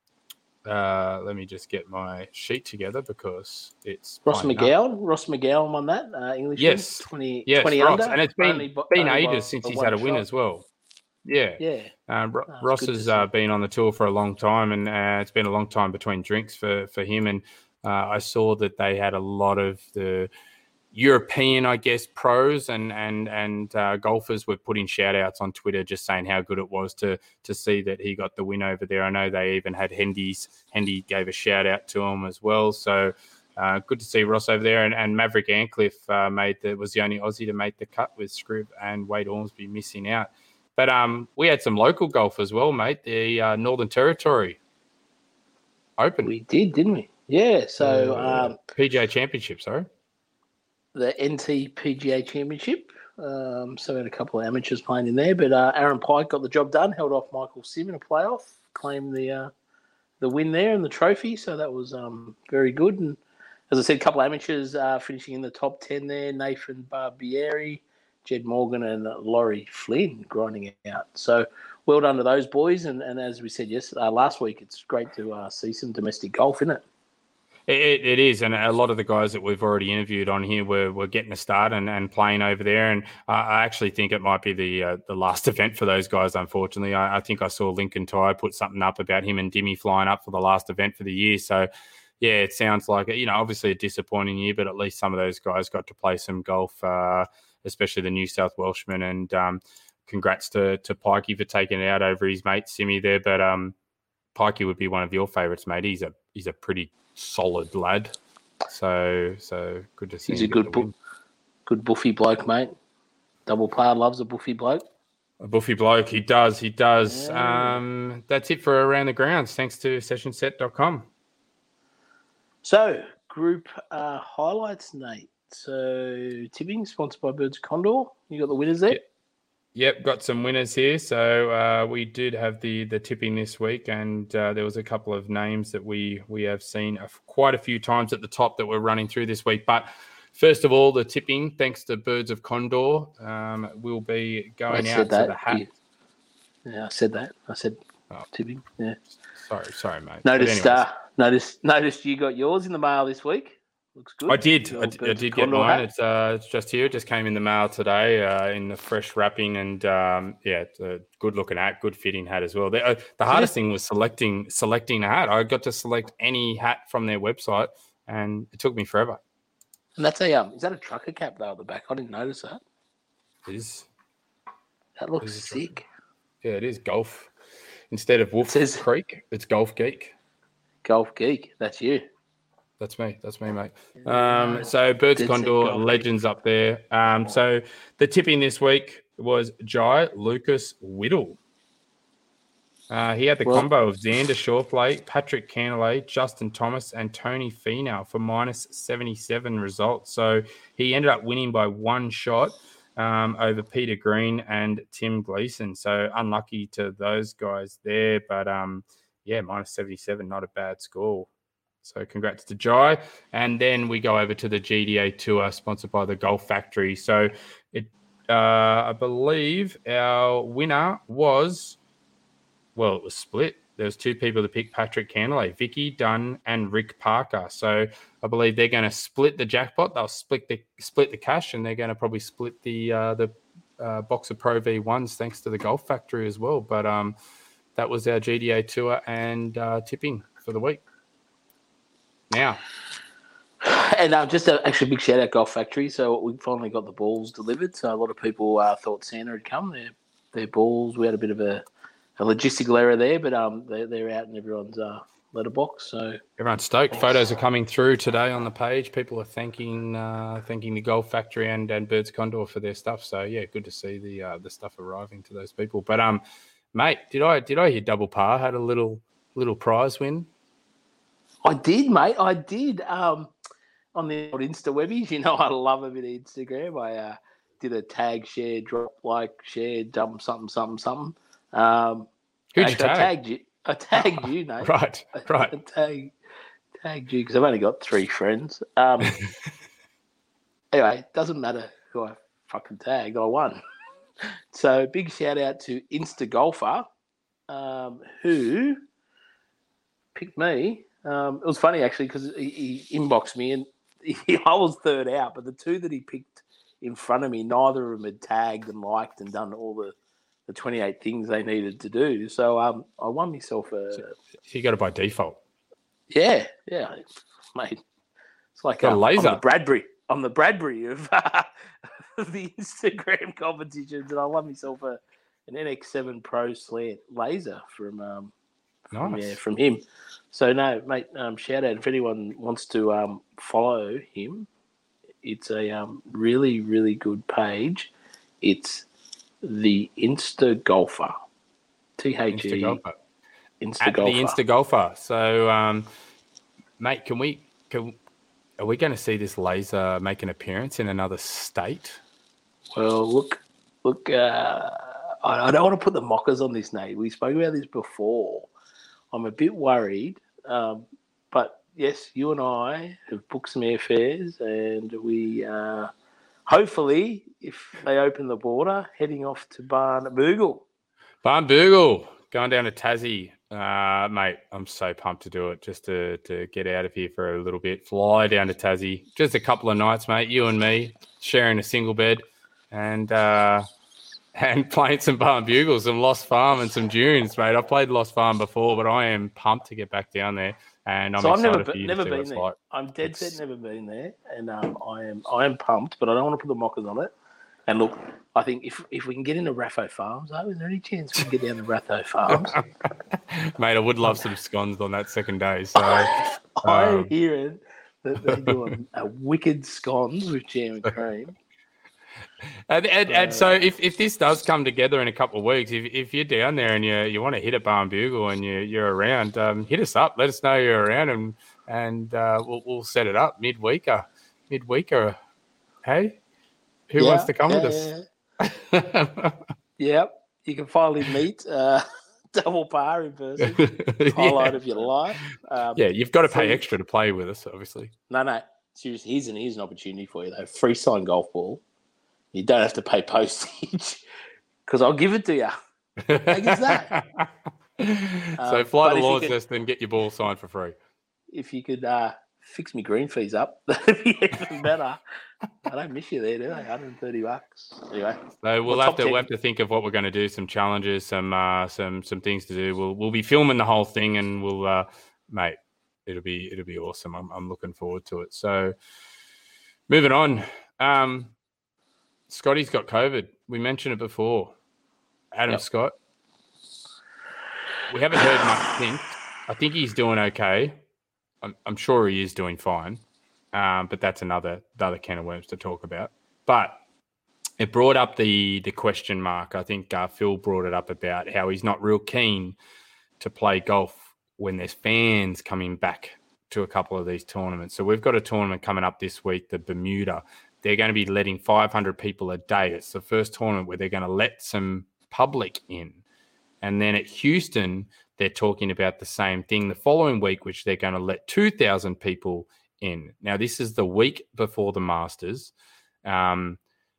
uh, let me just get my sheet together because it's Ross playing McGowan. up. Ross McGowan won that. Uh, English. Yes. twenty, Yes, twenty Ross. under. And it's been, only, been only ages by, since by he's one had a win shot. as well. Yeah. Yeah. Um, Ro- No, it's Ross good to has see. uh, been on the tour for a long time, and uh, it's been a long time between drinks for, for him. And uh, I saw that they had a lot of the European, I guess, pros and and and uh, golfers were putting shout outs on Twitter just saying how good it was to to see that he got the win over there. I know they even had Hendy's. Hendy gave a shout out to him as well. So uh, good to see Ross over there. And, and Maverick Ancliffe uh, made the, was the only Aussie to make the cut with Scribb and Wade Ormsby missing out. But um, we had some local golf as well, mate. The uh, Northern Territory Open. We did, didn't we? Yeah. So uh, um, P G A Championship, sorry. the N T P G A Championship. Um, so we had a couple of amateurs playing in there, but uh, Aaron Pike got the job done. Held off Michael Sim in a playoff, claimed the uh, the win there and the trophy. So that was um, very good. And as I said, a couple of amateurs uh, finishing in the top ten there. Nathan Barbieri, Jed Morgan, and Laurie Flynn grinding it out. So well done to those boys. And, and as we said yes uh, last week, it's great to uh, see some domestic golf in it. It, it is, and a lot of the guys that we've already interviewed on here were, were getting a start and, and playing over there. And I actually think it might be the uh, the last event for those guys, unfortunately. I, I think I saw Lincoln Ty put something up about him and Dimmy flying up for the last event for the year. So, yeah, it sounds like, you know, obviously a disappointing year, but at least some of those guys got to play some golf, uh, especially the New South Welshman. And um, congrats to, to Pikey for taking it out over his mate Simi there. But um, Pikey would be one of your favourites, mate. He's a he's a pretty solid lad, so so good to see. He's a good, bu- good buffy bloke, mate. Double player loves a buffy bloke. A buffy bloke, he does, he does. Yeah. Um, that's it for Around the Grounds. Thanks to session set dot com. So, group uh, highlights, Nate. So, tipping sponsored by Birds Condor. You got the winners there. Yep. Yep, got some winners here. So uh, we did have the the tipping this week, and uh, there was a couple of names that we we have seen quite a few times at the top that we're running through this week. But first of all, the tipping, thanks to Birds of Condor, um, will be going out that. to the hat. Yeah, I said that. I said oh. tipping. Yeah. Sorry, sorry, mate. Noticed, uh, noticed, noticed you got yours in the mail this week. Looks good. I did. I, I did get mine. It's uh, it's just here. It just came in the mail today uh, in the fresh wrapping, and um, yeah, it's a good looking hat, good fitting hat as well. The, uh, the hardest thing was selecting selecting a hat. I got to select any hat from their website, and it took me forever. And that's a um, is that a trucker cap though at the back? I didn't notice that. It is. That looks sick. Yeah, it is golf. Instead of Wolf says, Creek, it's Golf Geek. Golf Geek. That's you. That's me. That's me, mate. Um, so Birds Condor legends up there. Um, so the tipping this week was Jai Lucas Whittle. Uh, he had the well, combo of Xander Shawplay, Patrick Cantlay, Justin Thomas, and Tony Finau for minus seventy-seven results. So he ended up winning by one shot um, over Peter Green and Tim Gleeson. So unlucky to those guys there. But, um, yeah, minus seventy-seven, not a bad score. So congrats to Jai. And then we go over to the G D A Tour sponsored by the Golf Factory. So it, uh, I believe our winner was, well, it was split. There was two people to pick Patrick Cantlay, Vicky Dunn and Rick Parker. So I believe they're going to split the jackpot. They'll split the split the cash, and they're going to probably split the uh, the uh, box of Pro V ones thanks to the Golf Factory as well. But um, that was our G D A Tour and uh, tipping for the week. Now, and um, just a actually big shout out Golf Factory. So we finally got the balls delivered. So a lot of people uh, thought Santa had come. Their their balls. We had a bit of a, a logistical error there, but um, they're they're out in everyone's uh, letterbox. So everyone's stoked. Thanks. Photos are coming through today on the page. People are thanking uh, thanking the Golf Factory and, and Birds Condor for their stuff. So yeah, good to see the uh, the stuff arriving to those people. But um, mate, did I did I hear double par had a little little prize win? I did, mate. I did. Um, on the old Insta Webbies, you know, I love a bit of Instagram. I uh, did a tag, share, drop, like, share, dump, something, something, something. Um, Who'd you tag? I tagged you. I tagged oh, you, mate. Right, right. I tagged, tagged you because I've only got three friends. Um, anyway, doesn't matter who I fucking tagged. I won. So big shout out to Insta Golfer, um, who picked me. Um, it was funny, actually, because he, he inboxed me, and he, I was third out, but the two that he picked in front of me, neither of them had tagged and liked and done all the, the twenty-eight things they needed to do. So um, I won myself a... So you got it by default? Yeah, yeah, mate. It's like a um, laser. I'm the Bradbury. I'm the Bradbury of uh, the Instagram competitions, and I won myself a, an N X seven Pro slant laser from... Um, Nice. From, yeah, from him. So, no, mate, um, shout out. If anyone wants to um, follow him, it's a um, really, really good page. It's the Insta Golfer. T H E. Insta Golfer. Insta At Golfer. the Insta Golfer. So, um, mate, can we, can, are we going to see this laser make an appearance in another state? Well, look, look, uh, I, I don't want to put the mockers on this, Nate. We spoke about this before. I'm a bit worried, um, but yes, you and I have booked some airfares, and we uh, hopefully, if they open the border, heading off to Barnbougle. Barnbougle, going down to Tassie. Uh, mate, I'm so pumped to do it, just to to get out of here for a little bit, fly down to Tassie, just a couple of nights, mate. You and me sharing a single bed, and uh, and playing some Barn Bugle, some Lost Farm, and some dunes, mate. I've played Lost Farm before, but I am pumped to get back down there, and I'm so excited I've never, for you never to see been what it's there. like. I'm dead It's... set never been there, and um, I am I am pumped, but I don't want to put the mockers on it. And look, I think if if we can get into Raffo Farms, oh, is there any chance we can get down to Raffo Farms? Mate, I would love some scones on that second day. So I'm um... hearing that they do a, a wicked scones with jam and cream. And, and, and so if, if this does come together in a couple of weeks, if, if you're down there and you you want to hit a Barn Bugle and you, you're around, um, hit us up. Let us know you're around, and and uh, we'll we'll set it up midweeker. Midweeker, hey, who yeah, wants to come yeah, with us? Yeah. Yep, you can finally meet uh, Double Par in person. Highlight Yeah. of your life. Um, yeah, you've got to pay free... extra to play with us, obviously. No, no, seriously, here's an here's an opportunity for you though. Free signed golf ball. You don't have to pay postage because I'll give it to you. How good's that? So um, fly to Launceston and get your ball signed for free. If you could uh, fix me green fees up, that'd be even better. I don't miss you there, do I? one hundred thirty bucks. Anyway, so we'll well, have to ten. we'll have to think of what we're going to do. Some challenges, some uh, some some things to do. We'll we'll be filming the whole thing, and we'll uh, mate, it'll be it'll be awesome. I'm I'm looking forward to it. So moving on. Um, Scotty's got COVID. We mentioned it before. Adam yep. Scott. We haven't heard much since. I think he's doing okay. I'm, I'm sure he is doing fine. Um, but that's another another can of worms to talk about. But it brought up the the question mark. I think uh, Phil brought it up about how he's not real keen to play golf when there's fans coming back to a couple of these tournaments. So we've got a tournament coming up this week, the Bermuda. They're going to be letting five hundred people a day. It's the first tournament where they're going to let some public in. And then at Houston, they're talking about the same thing the following week, which they're going to let two thousand people in. Now, this is the week before the Masters. Um,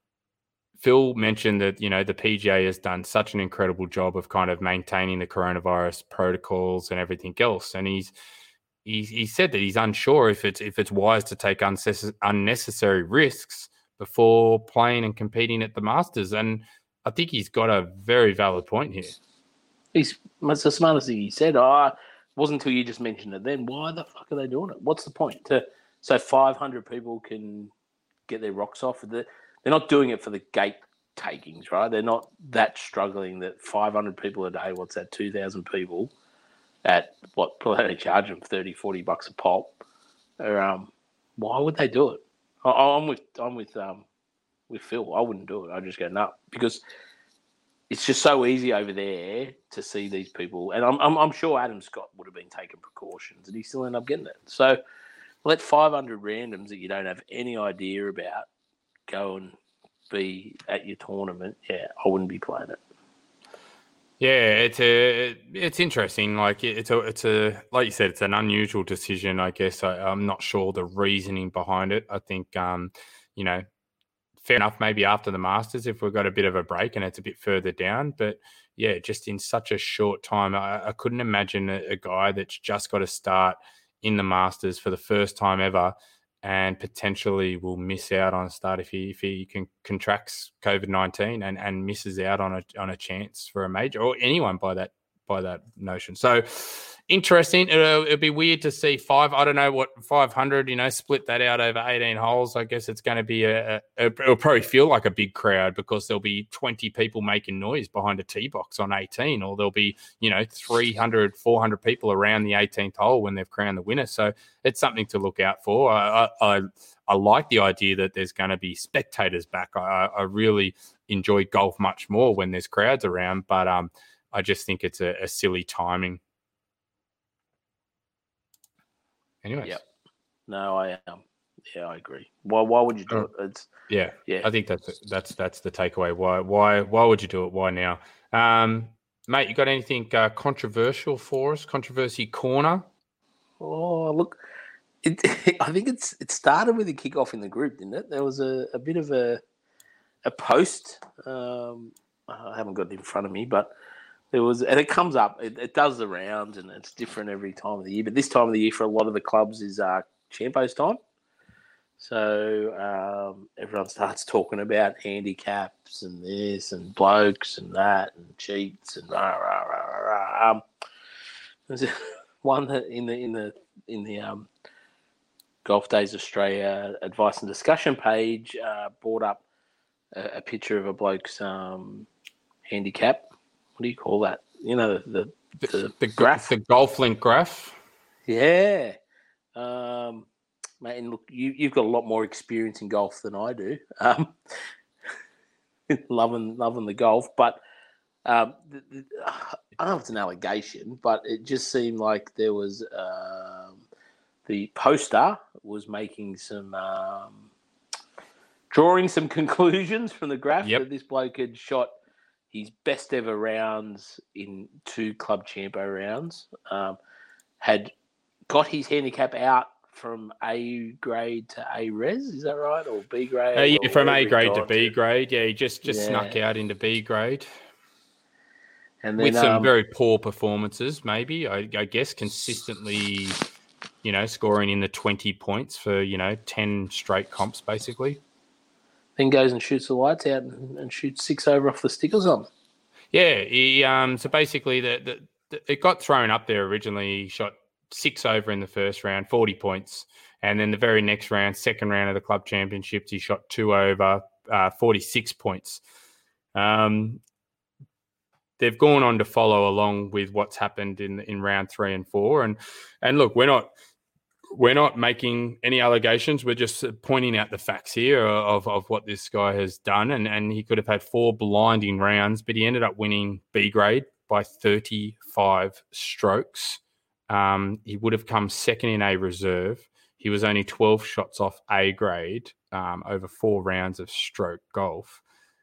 Phil mentioned that, you know, the P G A has done such an incredible job of kind of maintaining the coronavirus protocols and everything else. And he's He, he said that he's unsure if it's if it's wise to take unnecess- unnecessary risks before playing and competing at the Masters, and I think he's got a very valid point here. He's that's the smartest thing he said. Oh, it wasn't until you just mentioned it. Then why the fuck are they doing it? What's the point? To so five hundred people can get their rocks off. They're not doing it for the gate takings, right? They're not that struggling that five hundred people a day. What's that? Two thousand people. At what probably they charge them thirty, forty bucks a pop. Or, um, why would they do it? I, I'm with I'm with um with Phil. I wouldn't do it. I just go no because it's just so easy over there to see these people. And I'm I'm, I'm sure Adam Scott would have been taking precautions, and he still ended up getting it. So let five hundred randoms that you don't have any idea about go and be at your tournament. Yeah, I wouldn't be playing it. Yeah, it's a it's interesting. Like it's a it's a like you said, it's an unusual decision. I guess I, I'm not sure the reasoning behind it. I think um, you know, fair enough. Maybe after the Masters, if we've got a bit of a break and it's a bit further down. But yeah, just in such a short time, I, I couldn't imagine a, a guy that's just got to start in the Masters for the first time ever, and potentially will miss out on a start if he if he can contracts COVID nineteen and, and misses out on a on a chance for a major, or anyone by that by that notion. So interesting. It'll, it'll be weird to see five. I don't know what five hundred. You know, split that out over eighteen holes. I guess it's going to be a, a. It'll probably feel like a big crowd because there'll be twenty people making noise behind a tee box on eighteen, or there'll be you know three hundred, four hundred people around the eighteenth hole when they've crowned the winner. So it's something to look out for. I I, I like the idea that there's going to be spectators back. I, I really enjoy golf much more when there's crowds around, but um, I just think it's a, a silly timing. Anyways. Yep. No, I am. Um, yeah, I agree. Why? Why would you do it? It's yeah, yeah. I think that's that's that's the takeaway. Why? Why? Why would you do it? Why now? Um, mate, you got anything uh, controversial for us? Controversy corner. Oh, look, it, I think it's it started with a kickoff in the group, didn't it? There was a, a bit of a a post. Um, I haven't got it in front of me, but There was, and it comes up. It, it does the rounds, and it's different every time of the year. But this time of the year for a lot of the clubs is uh, Champo's time. So um, everyone starts talking about handicaps and this and blokes and that and cheats and rah rah rah rah. rah. Um, there's one that in the in the in the um, Golf Days Australia advice and discussion page uh, brought up a, a picture of a bloke's um, handicap. What do you call that? You know the the, the, the graph, the golf link graph. Yeah. Um, Mate, and look, you, you've got a lot more experience in golf than I do. Um, loving, loving the golf, but um, the, the, I don't know if it's an allegation, but it just seemed like there was um, the poster was making some um, drawing some conclusions from the graph yep. that this bloke had shot his best ever rounds in two Club Champo rounds, um, had got his handicap out from A grade to A res, is that right, or B grade? Uh, yeah, from A grade to B to. grade. Yeah, he just just yeah. snuck out into B grade, and then, with some um, very poor performances. Maybe I, I guess consistently, you know, scoring in the twenty points for you know ten straight comps, basically. Then goes and shoots the lights out and, and shoots six over off the stickers on. Yeah, he um. So basically, the, the, the it got thrown up there originally. He shot six over in the first round, forty points. And then the very next round, second round of the club championships, he shot two over, uh, forty-six points. Um, they've gone on to follow along with what's happened in in round three and four. And and look, we're not we're not making any allegations. We're just pointing out the facts here of, of what this guy has done. And, and he could have had four blinding rounds, but he ended up winning B grade by thirty-five strokes. Um, he would have come second in A reserve. He was only twelve shots off A grade um, over four rounds of stroke golf.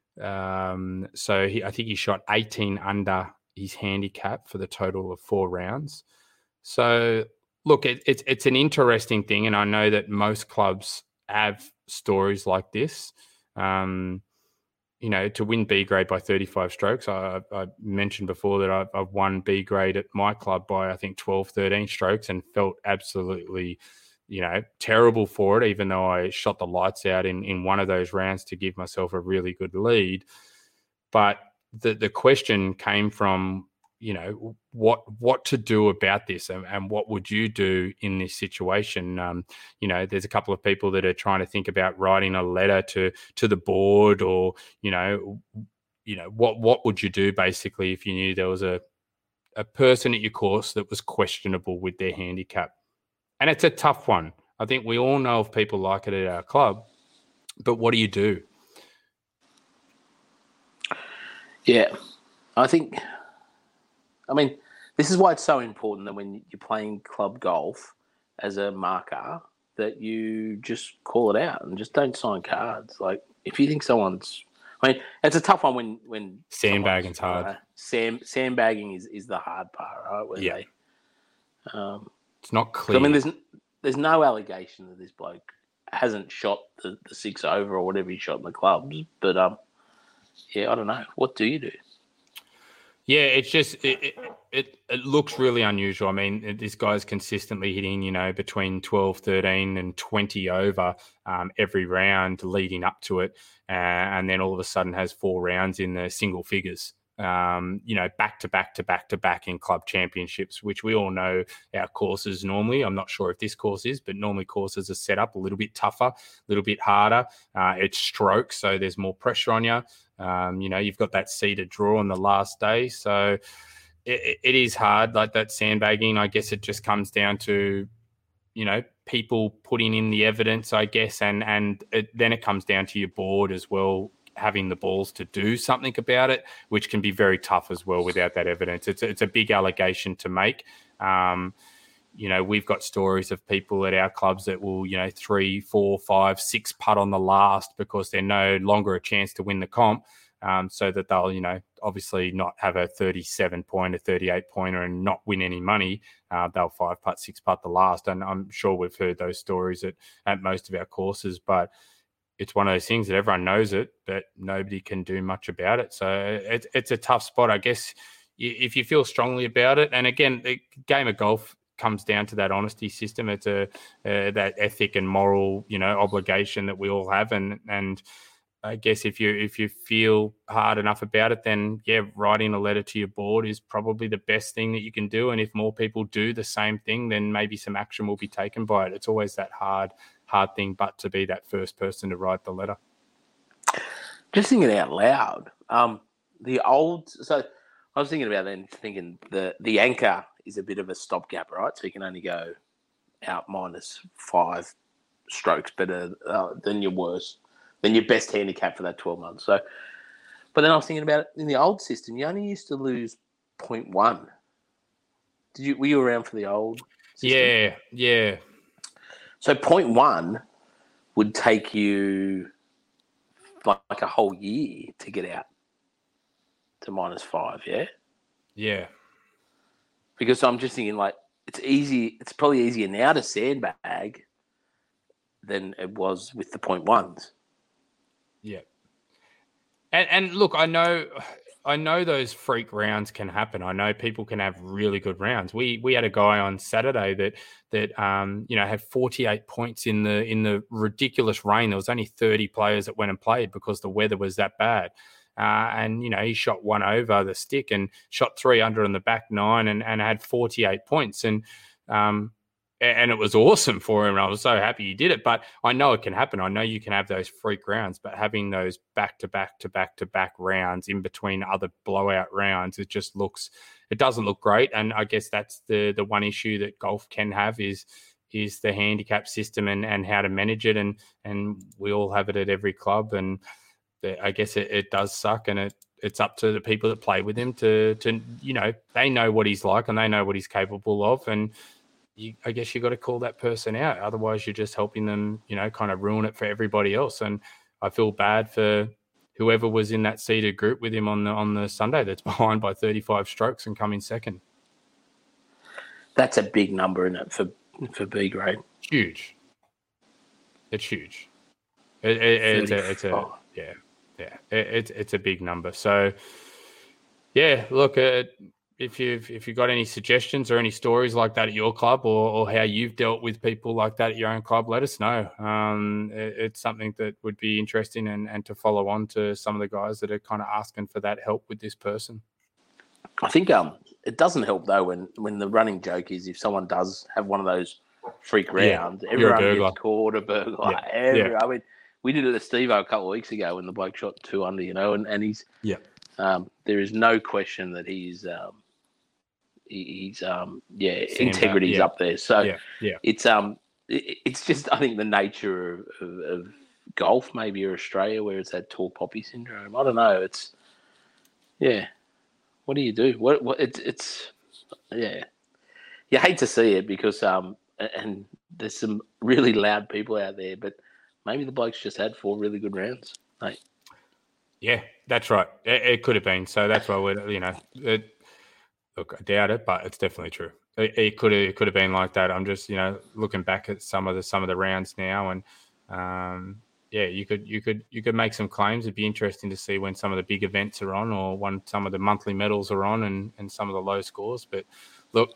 Um, so he, I think he shot eighteen under his handicap for the total of four rounds. So look, it, it's it's an interesting thing, and I know that most clubs have stories like this. Um, You know, to win B grade by thirty-five strokes. I, I mentioned before that I've, I've won B grade at my club by, I think, twelve, thirteen strokes and felt absolutely, you know, terrible for it, even though I shot the lights out in, in one of those rounds to give myself a really good lead. But the, the question came from, you know, what what to do about this and, and what would you do in this situation? Um, you know, there's a couple of people that are trying to think about writing a letter to to the board, or, you know, you know, what what would you do basically if you knew there was a a person at your course that was questionable with their handicap? And it's a tough one. I think we all know of people like it at our club, but what do you do? Yeah, I think... I mean, this is why it's so important that when you're playing club golf as a marker, that you just call it out and just don't sign cards. Like, if you think someone's... I mean, it's a tough one when... when Sandbagging's hard. Uh, sand, sandbagging is, is the hard part, right? When yeah. They, um, it's not clear. I mean, there's there's no allegation that this bloke hasn't shot the, the six over or whatever he shot in the clubs. But, um, yeah, I don't know. What do you do? Yeah, it's just it, it it it looks really unusual. I mean, this guy's consistently hitting, you know, between twelve, thirteen and twenty over um, every round leading up to it, uh, and then all of a sudden has four rounds in the single figures. Um, you know, back to back to back to back in club championships, which we all know our courses normally. I'm not sure if this course is, but normally courses are set up a little bit tougher, a little bit harder. Uh, it's strokes, so there's more pressure on you. Um, you know, you've got that seeded draw on the last day. So it, it is hard, like that sandbagging. I guess it just comes down to, you know, people putting in the evidence, I guess, and, and it, then it comes down to your board as well, having the balls to do something about it, which can be very tough as well without that evidence. It's, it's a big allegation to make. Um, you know, we've got stories of people at our clubs that will, you know, three, four, five, six putt on the last because they're no longer a chance to win the comp, um, so that they'll, you know, obviously not have a thirty-seven point, a thirty-eight pointer and not win any money. Uh, they'll five putt, six putt the last. And I'm sure we've heard those stories at, at most of our courses, but it's one of those things that everyone knows it, but nobody can do much about it. So it, it's a tough spot. I guess you, if you feel strongly about it, and again, the game of golf comes down to that honesty system. It's a uh, that ethic and moral, you know, obligation that we all have, and and I guess if you if you feel hard enough about it, then yeah, writing a letter to your board is probably the best thing that you can do. And if more people do the same thing, then maybe some action will be taken by it. It's always that hard, hard thing, but to be that first person to write the letter. Just thinking out loud, um, the old. So I was thinking about then, thinking the the anchor is a bit of a stopgap, right? So you can only go out minus five strokes better uh, than your worst. Then your best handicap for that twelve months. So, but then I was thinking about it in the old system. You only used to lose zero point one. Did you? Were you around for the old system? Yeah, yeah. So zero point one would take you like a whole year to get out to minus five. Yeah. Yeah. Because I'm just thinking, like, it's easy. It's probably easier now to sandbag than it was with the point ones. Yeah. And and look, I know I know those freak rounds can happen. I know people can have really good rounds. We we had a guy on Saturday that that um you know had forty-eight points in the in the ridiculous rain. There was only thirty players that went and played because the weather was that bad. Uh, and you know he shot one over the stick and shot three under on the back nine and, and had forty-eight points. And um And it was awesome for him, and I was so happy he did it. But I know it can happen. I know you can have those freak rounds, but having those back-to-back to back-to-back rounds in between other blowout rounds, it just looks – it doesn't look great. And I guess that's the the one issue that golf can have is is the handicap system and, and how to manage it. And and we all have it at every club. And the, I guess it, it does suck, and it it's up to the people that play with him to, to, you know, they know what he's like and they know what he's capable of. And – You, I guess you got to call that person out. Otherwise, you're just helping them, you know, kind of ruin it for everybody else. And I feel bad for whoever was in that seeded group with him on the on the Sunday that's behind by thirty-five strokes and come in second. That's a big number, isn't it, for for B grade? Huge. It's huge. It, it, it's a, it's a yeah, yeah. It, it's it's a big number. So yeah, look at. If you've if you've got any suggestions or any stories like that at your club, or, or how you've dealt with people like that at your own club, let us know. Um, it, it's something that would be interesting and, and to follow on to some of the guys that are kind of asking for that help with this person. I think um, it doesn't help though when, when the running joke is if someone does have one of those freak rounds, yeah, everyone gets caught a burglar. Yeah. Every, yeah. I mean, we did it at Steve-O a couple of weeks ago when the bloke shot two under, you know, and, and he's yeah. Um, there is no question that he's um, he's um yeah integrity's yeah. up there. So yeah. Yeah. it's um it, it's just I think the nature of, of, of golf maybe or Australia where it's that tall poppy syndrome. I don't know. It's yeah. What do you do? What what it's it's yeah. You hate to see it because um and there's some really loud people out there, but maybe the bloke's just had four really good rounds, mate. Yeah, that's right. It, it could have been. So that's why we're, you know, it, look, I doubt it, but it's definitely true. It, it could have, it could have been like that. I'm just, you know, looking back at some of the some of the rounds now, and um, yeah, you could you could you could make some claims. It'd be interesting to see when some of the big events are on, or when some of the monthly medals are on, and and some of the low scores. But look,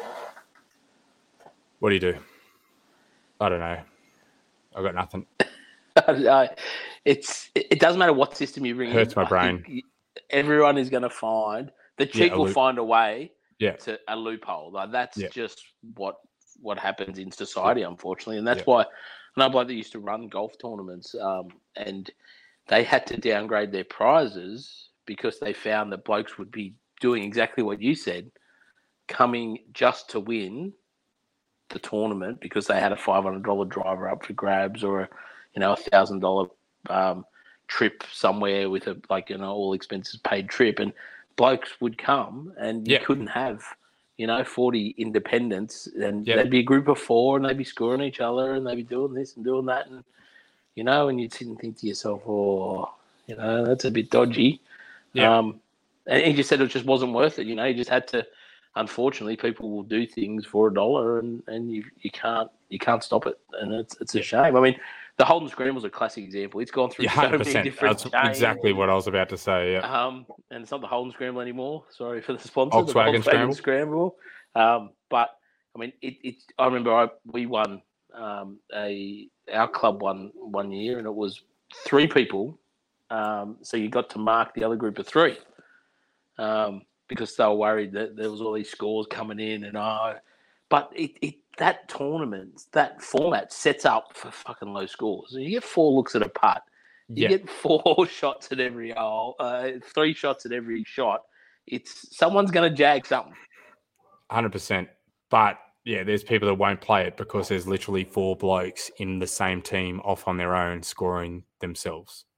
what do you do? I don't know. I've got nothing. uh, it's it doesn't matter what system you bring. Hurts in. my brain. Everyone is going to find the cheat yeah, will loop. find a way yeah. to a loophole. Like that's yeah. just what what happens in society, yeah. unfortunately, and that's yeah. why another bloke that used to run golf tournaments, um, and they had to downgrade their prizes because they found that blokes would be doing exactly what you said, coming just to win the tournament because they had a five hundred dollars driver up for grabs or a, you know, a one thousand dollars um, trip somewhere with a, like, you know, all expenses paid trip, and blokes would come and you yeah. couldn't have, you know, forty independents, and yeah. they'd be a group of four and they'd be scoring each other and they'd be doing this and doing that. And, you know, and you'd sit and think to yourself, oh, you know, that's a bit dodgy. Yeah. Um, and he just said it just wasn't worth it. You know, you just had to, unfortunately, people will do things for a dollar and, and you you can't you can't stop it. And it's it's a shame. I mean, the Holden Scramble is a classic example. It's gone through Yeah, so hundred many percent. different That's chains. exactly what I was about to say. Yeah, Um, and it's not the Holden Scramble anymore. Sorry for the sponsor, Volkswagen the Volkswagen Scramble. Scramble. Um, but I mean, it, it. I remember I we won um, a our club won one year, and it was three people. Um, so you got to mark the other group of three um, because they were worried that there was all these scores coming in, and oh, but it, it that tournament, that format sets up for fucking low scores. You get four looks at a putt. You Yeah. get four shots at every hole, uh, three shots at every shot. It's someone's going to jag something. Hundred percent. But yeah, there's people that won't play it because there's literally four blokes in the same team off on their own scoring themselves.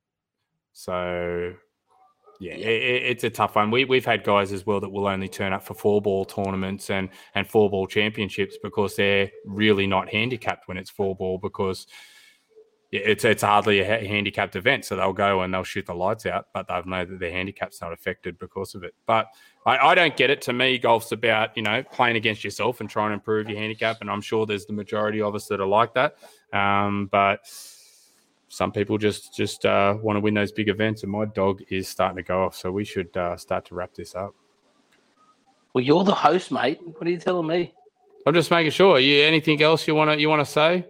So yeah, Yeah. It, it's a tough one. We we've had guys as well that will only turn up for four ball tournaments and and four ball championships because they're really not handicapped when it's four ball because. It's it's hardly a handicapped event, so they'll go and they'll shoot the lights out, but they'll know that their handicap's not affected because of it. But I, I don't get it. To me, golf's about, you know, playing against yourself and trying to improve your handicap, and I'm sure there's the majority of us that are like that. Um, but some people just just uh, want to win those big events, and my dog is starting to go off, so we should uh, start to wrap this up. Well, you're the host, mate. What are you telling me? I'm just making sure. You anything else you want to you want to say?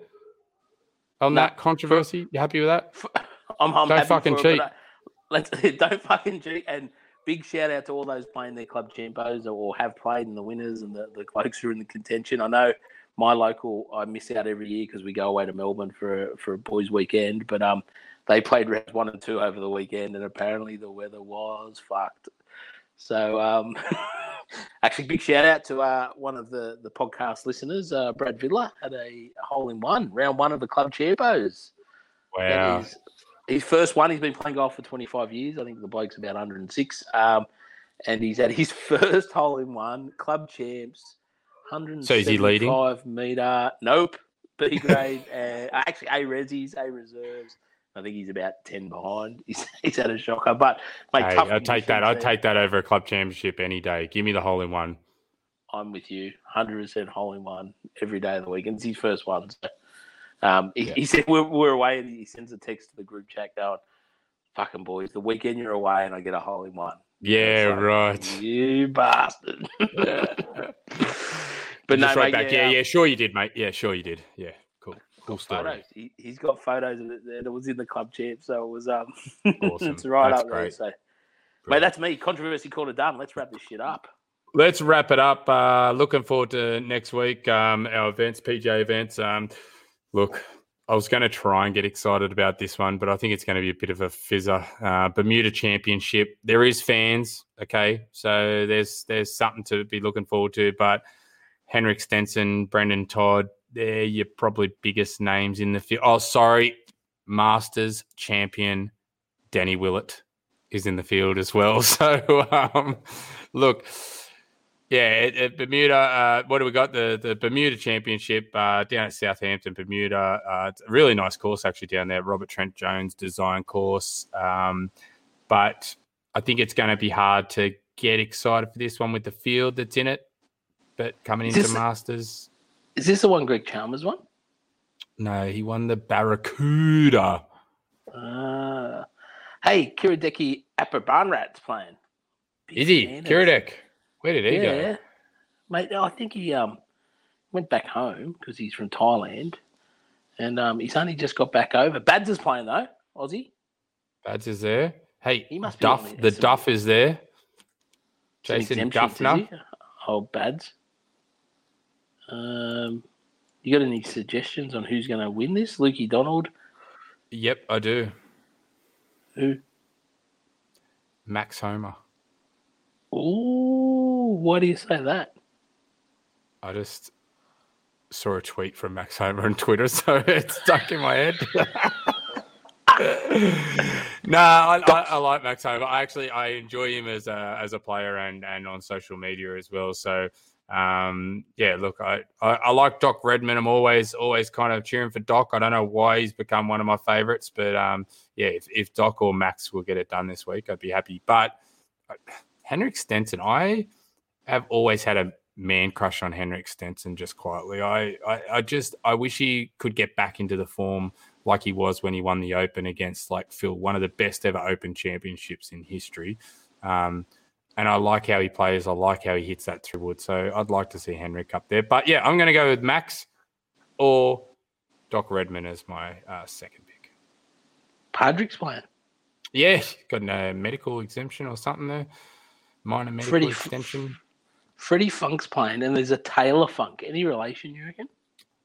On No, that controversy, you happy with that? I'm, I'm don't happy fucking for cheat. It, but, uh, let's don't fucking cheat. And big shout out to all those playing their club champos or have played in the winners and the, the blokes who are in the contention. I know my local, I miss out every year because we go away to Melbourne for a, for a boys' weekend. But um, they played rounds one and two over the weekend, and apparently the weather was fucked. So, um, actually, big shout out to uh, one of the, the podcast listeners, uh, Brad Vidler, had a hole in one, round one of the club champos. Wow. That is his first one. He's been playing golf for twenty-five years. I think the bloke's about one hundred six. Um, and he's at his first hole in one, club champs, one hundred seventy-five So is he leading? metre. Nope. B grade. uh, actually, A resis, A reserves. I think he's about ten behind. He's, he's had a shocker. But, mate, Hey, tough I'd take that. I'd there. take that over a club championship any day. Give me the hole in one. I'm with you. one hundred percent hole in one every day of the week. And it's his first one. So, um, he, Yeah. he said we're, we're away, and he sends a text to the group chat going, fucking boys, the weekend you're away and I get a hole in one. Yeah, like, right. You bastard. But no, just right mate, back. yeah, Yeah, um, yeah, sure you did, mate. Yeah, sure you did. Yeah, cool. Cool story. photos. He, he's got photos of it there that was in the club champ, so it was um, Awesome. it's right That's up great. there. So, mate, that's me. Controversy corner done. Let's wrap this shit up. Let's wrap it up. Uh, looking forward to next week. Um, our events, P J events. Um, look, I was going to try and get excited about this one, but I think it's going to be a bit of a fizzer. Uh, Bermuda Championship. There is fans, okay, so there's there's something to be looking forward to. But Henrik Stenson, Brendan Todd, they're your probably biggest names in the field. Oh, sorry, Masters champion Danny Willett is in the field as well. So, um, look. Yeah, at, at Bermuda, uh, what do we got? The the Bermuda Championship uh, down at Southampton, Bermuda. Uh, it's a really nice course actually down there. Robert Trent Jones design course. Um, but I think it's going to be hard to get excited for this one with the field that's in it. But coming Is into this- Masters, Is this the one Greg Chalmers won? no, he won the Barracuda. Uh, hey, Kiradeki Appabarnrat's playing. Big Is he? fan of- Kiradek. Where did he Yeah, go? mate. I think he um went back home because he's from Thailand, and um he's only just got back over. Bads is playing though, Aussie. Bads is there. Hey, He must be Duff. on the- The some- Duff is there. Some Jason exemptions, is Duffner. he? Oh, Bads. Um, you got any suggestions on who's going to win this? Lukey Donald. Yep, I do. Who? Max Homer. Ooh, why do you say that? I just saw a tweet from Max Homer on Twitter, so it's stuck in my head. no, I, I, I like Max Homer. I actually I enjoy him as a as a player and, and on social media as well. So um, yeah, look, I, I, I like Doc Redman. I'm always always kind of cheering for Doc. I don't know why he's become one of my favorites, but um, yeah, if, if Doc or Max will get it done this week, I'd be happy. But Henrik Stenson, I have always had a man crush on Henrik Stenson just quietly. I, I, I just I wish he could get back into the form like he was when he won the Open against like Phil, one of the best ever Open championships in history. Um, and I like how he plays. I like how he hits that through wood. So I'd like to see Henrik up there. But yeah, I'm going to go with Max or Doc Redman as my uh, second pick. Padraig's playing. Yeah, got no medical exemption or something there. Minor medical Freddie, extension. Freddie Funk's playing, and there's a Taylor Funk. Any relation, you reckon?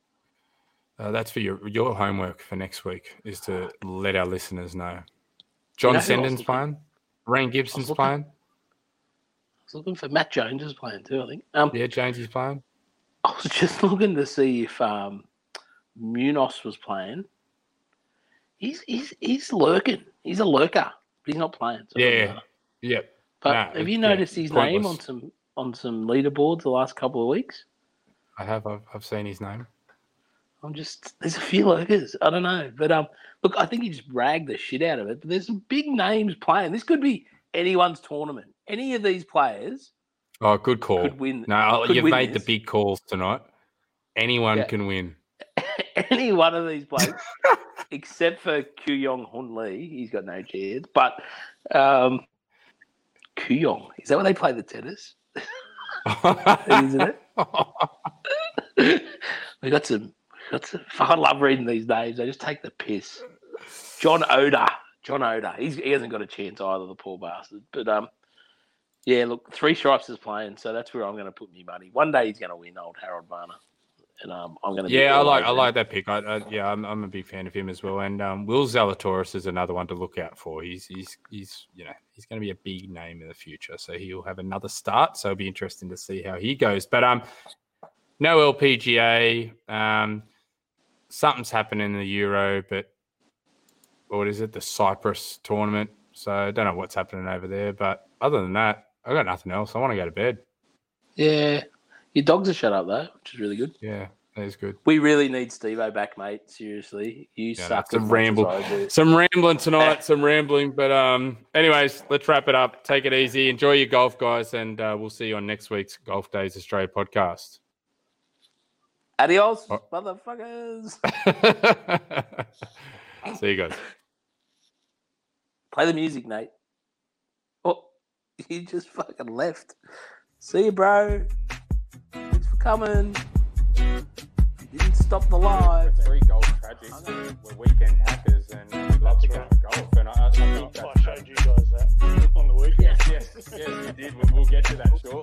Uh, that's for your your homework for next week, is to let our listeners know. John You know Sendon's playing. Rain Gibson's looking, playing. I was looking for Matt Jones is playing too, I think. Um, Yeah, Jonesy's playing. I was just looking to see if um, Munoz was playing. He's he's he's lurking. He's a lurker, but he's not playing. So Yeah, yeah. But Nah, have you yeah, noticed his pointless. name on some on some leaderboards the last couple of weeks? I have. I've, I've seen his name. I'm just there's a few lurkers. I don't know, but um, look, I think he just ragged the shit out of it. But there's some big names playing. This could be anyone's tournament. Any of these players. Oh, good call. Could win. No, could you've win made this. the big calls tonight. Anyone Yeah. can win. Any one of these blokes, except for Kuyong Hun Lee, he's got no chance. But um, Kuyong, is that where they play the tennis? Isn't it? we got some. We got some. I love reading these names. They just take the piss. John Oda. John Oda. He's, he hasn't got a chance either, the poor bastard. But um, yeah, look, Three Stripes is playing, so that's where I'm going to put my money. One day he's going to win, old Harold Varner. And um, I'm going to. Yeah, I like I like that pick. I, I, yeah, I'm I'm a big fan of him as well. And um, Will Zalatoris is another one to look out for. He's he's he's you know he's going to be a big name in the future. So he'll have another start. So it'll be interesting to see how he goes. But um, no L P G A. Um, something's happening in the Euro, but what is it? The Cyprus tournament. So I don't know what's happening over there. But other than that, I got nothing else. I want to go to bed. Yeah. Your dogs are shut up, though, which is really good. Yeah, that is good. We really need Steve-O back, mate. Seriously. You Yeah, suck. some as much as ramble, I do. some rambling tonight, some rambling. But um, anyways, let's wrap it up. Take it easy. Enjoy your golf, guys, and uh, we'll see you on next week's Golf Days Australia podcast. Adios, Oh. motherfuckers. See you guys. Play the music, Nate. Oh, he just fucking left. See you, bro. Thanks for coming. Didn't stop the live. Three golf tragics. We're weekend hackers, and we love to go to golf. And I, I think I showed you guys that on the weekend. Yeah. yes, yes, you did. We'll, we'll get to that shortly.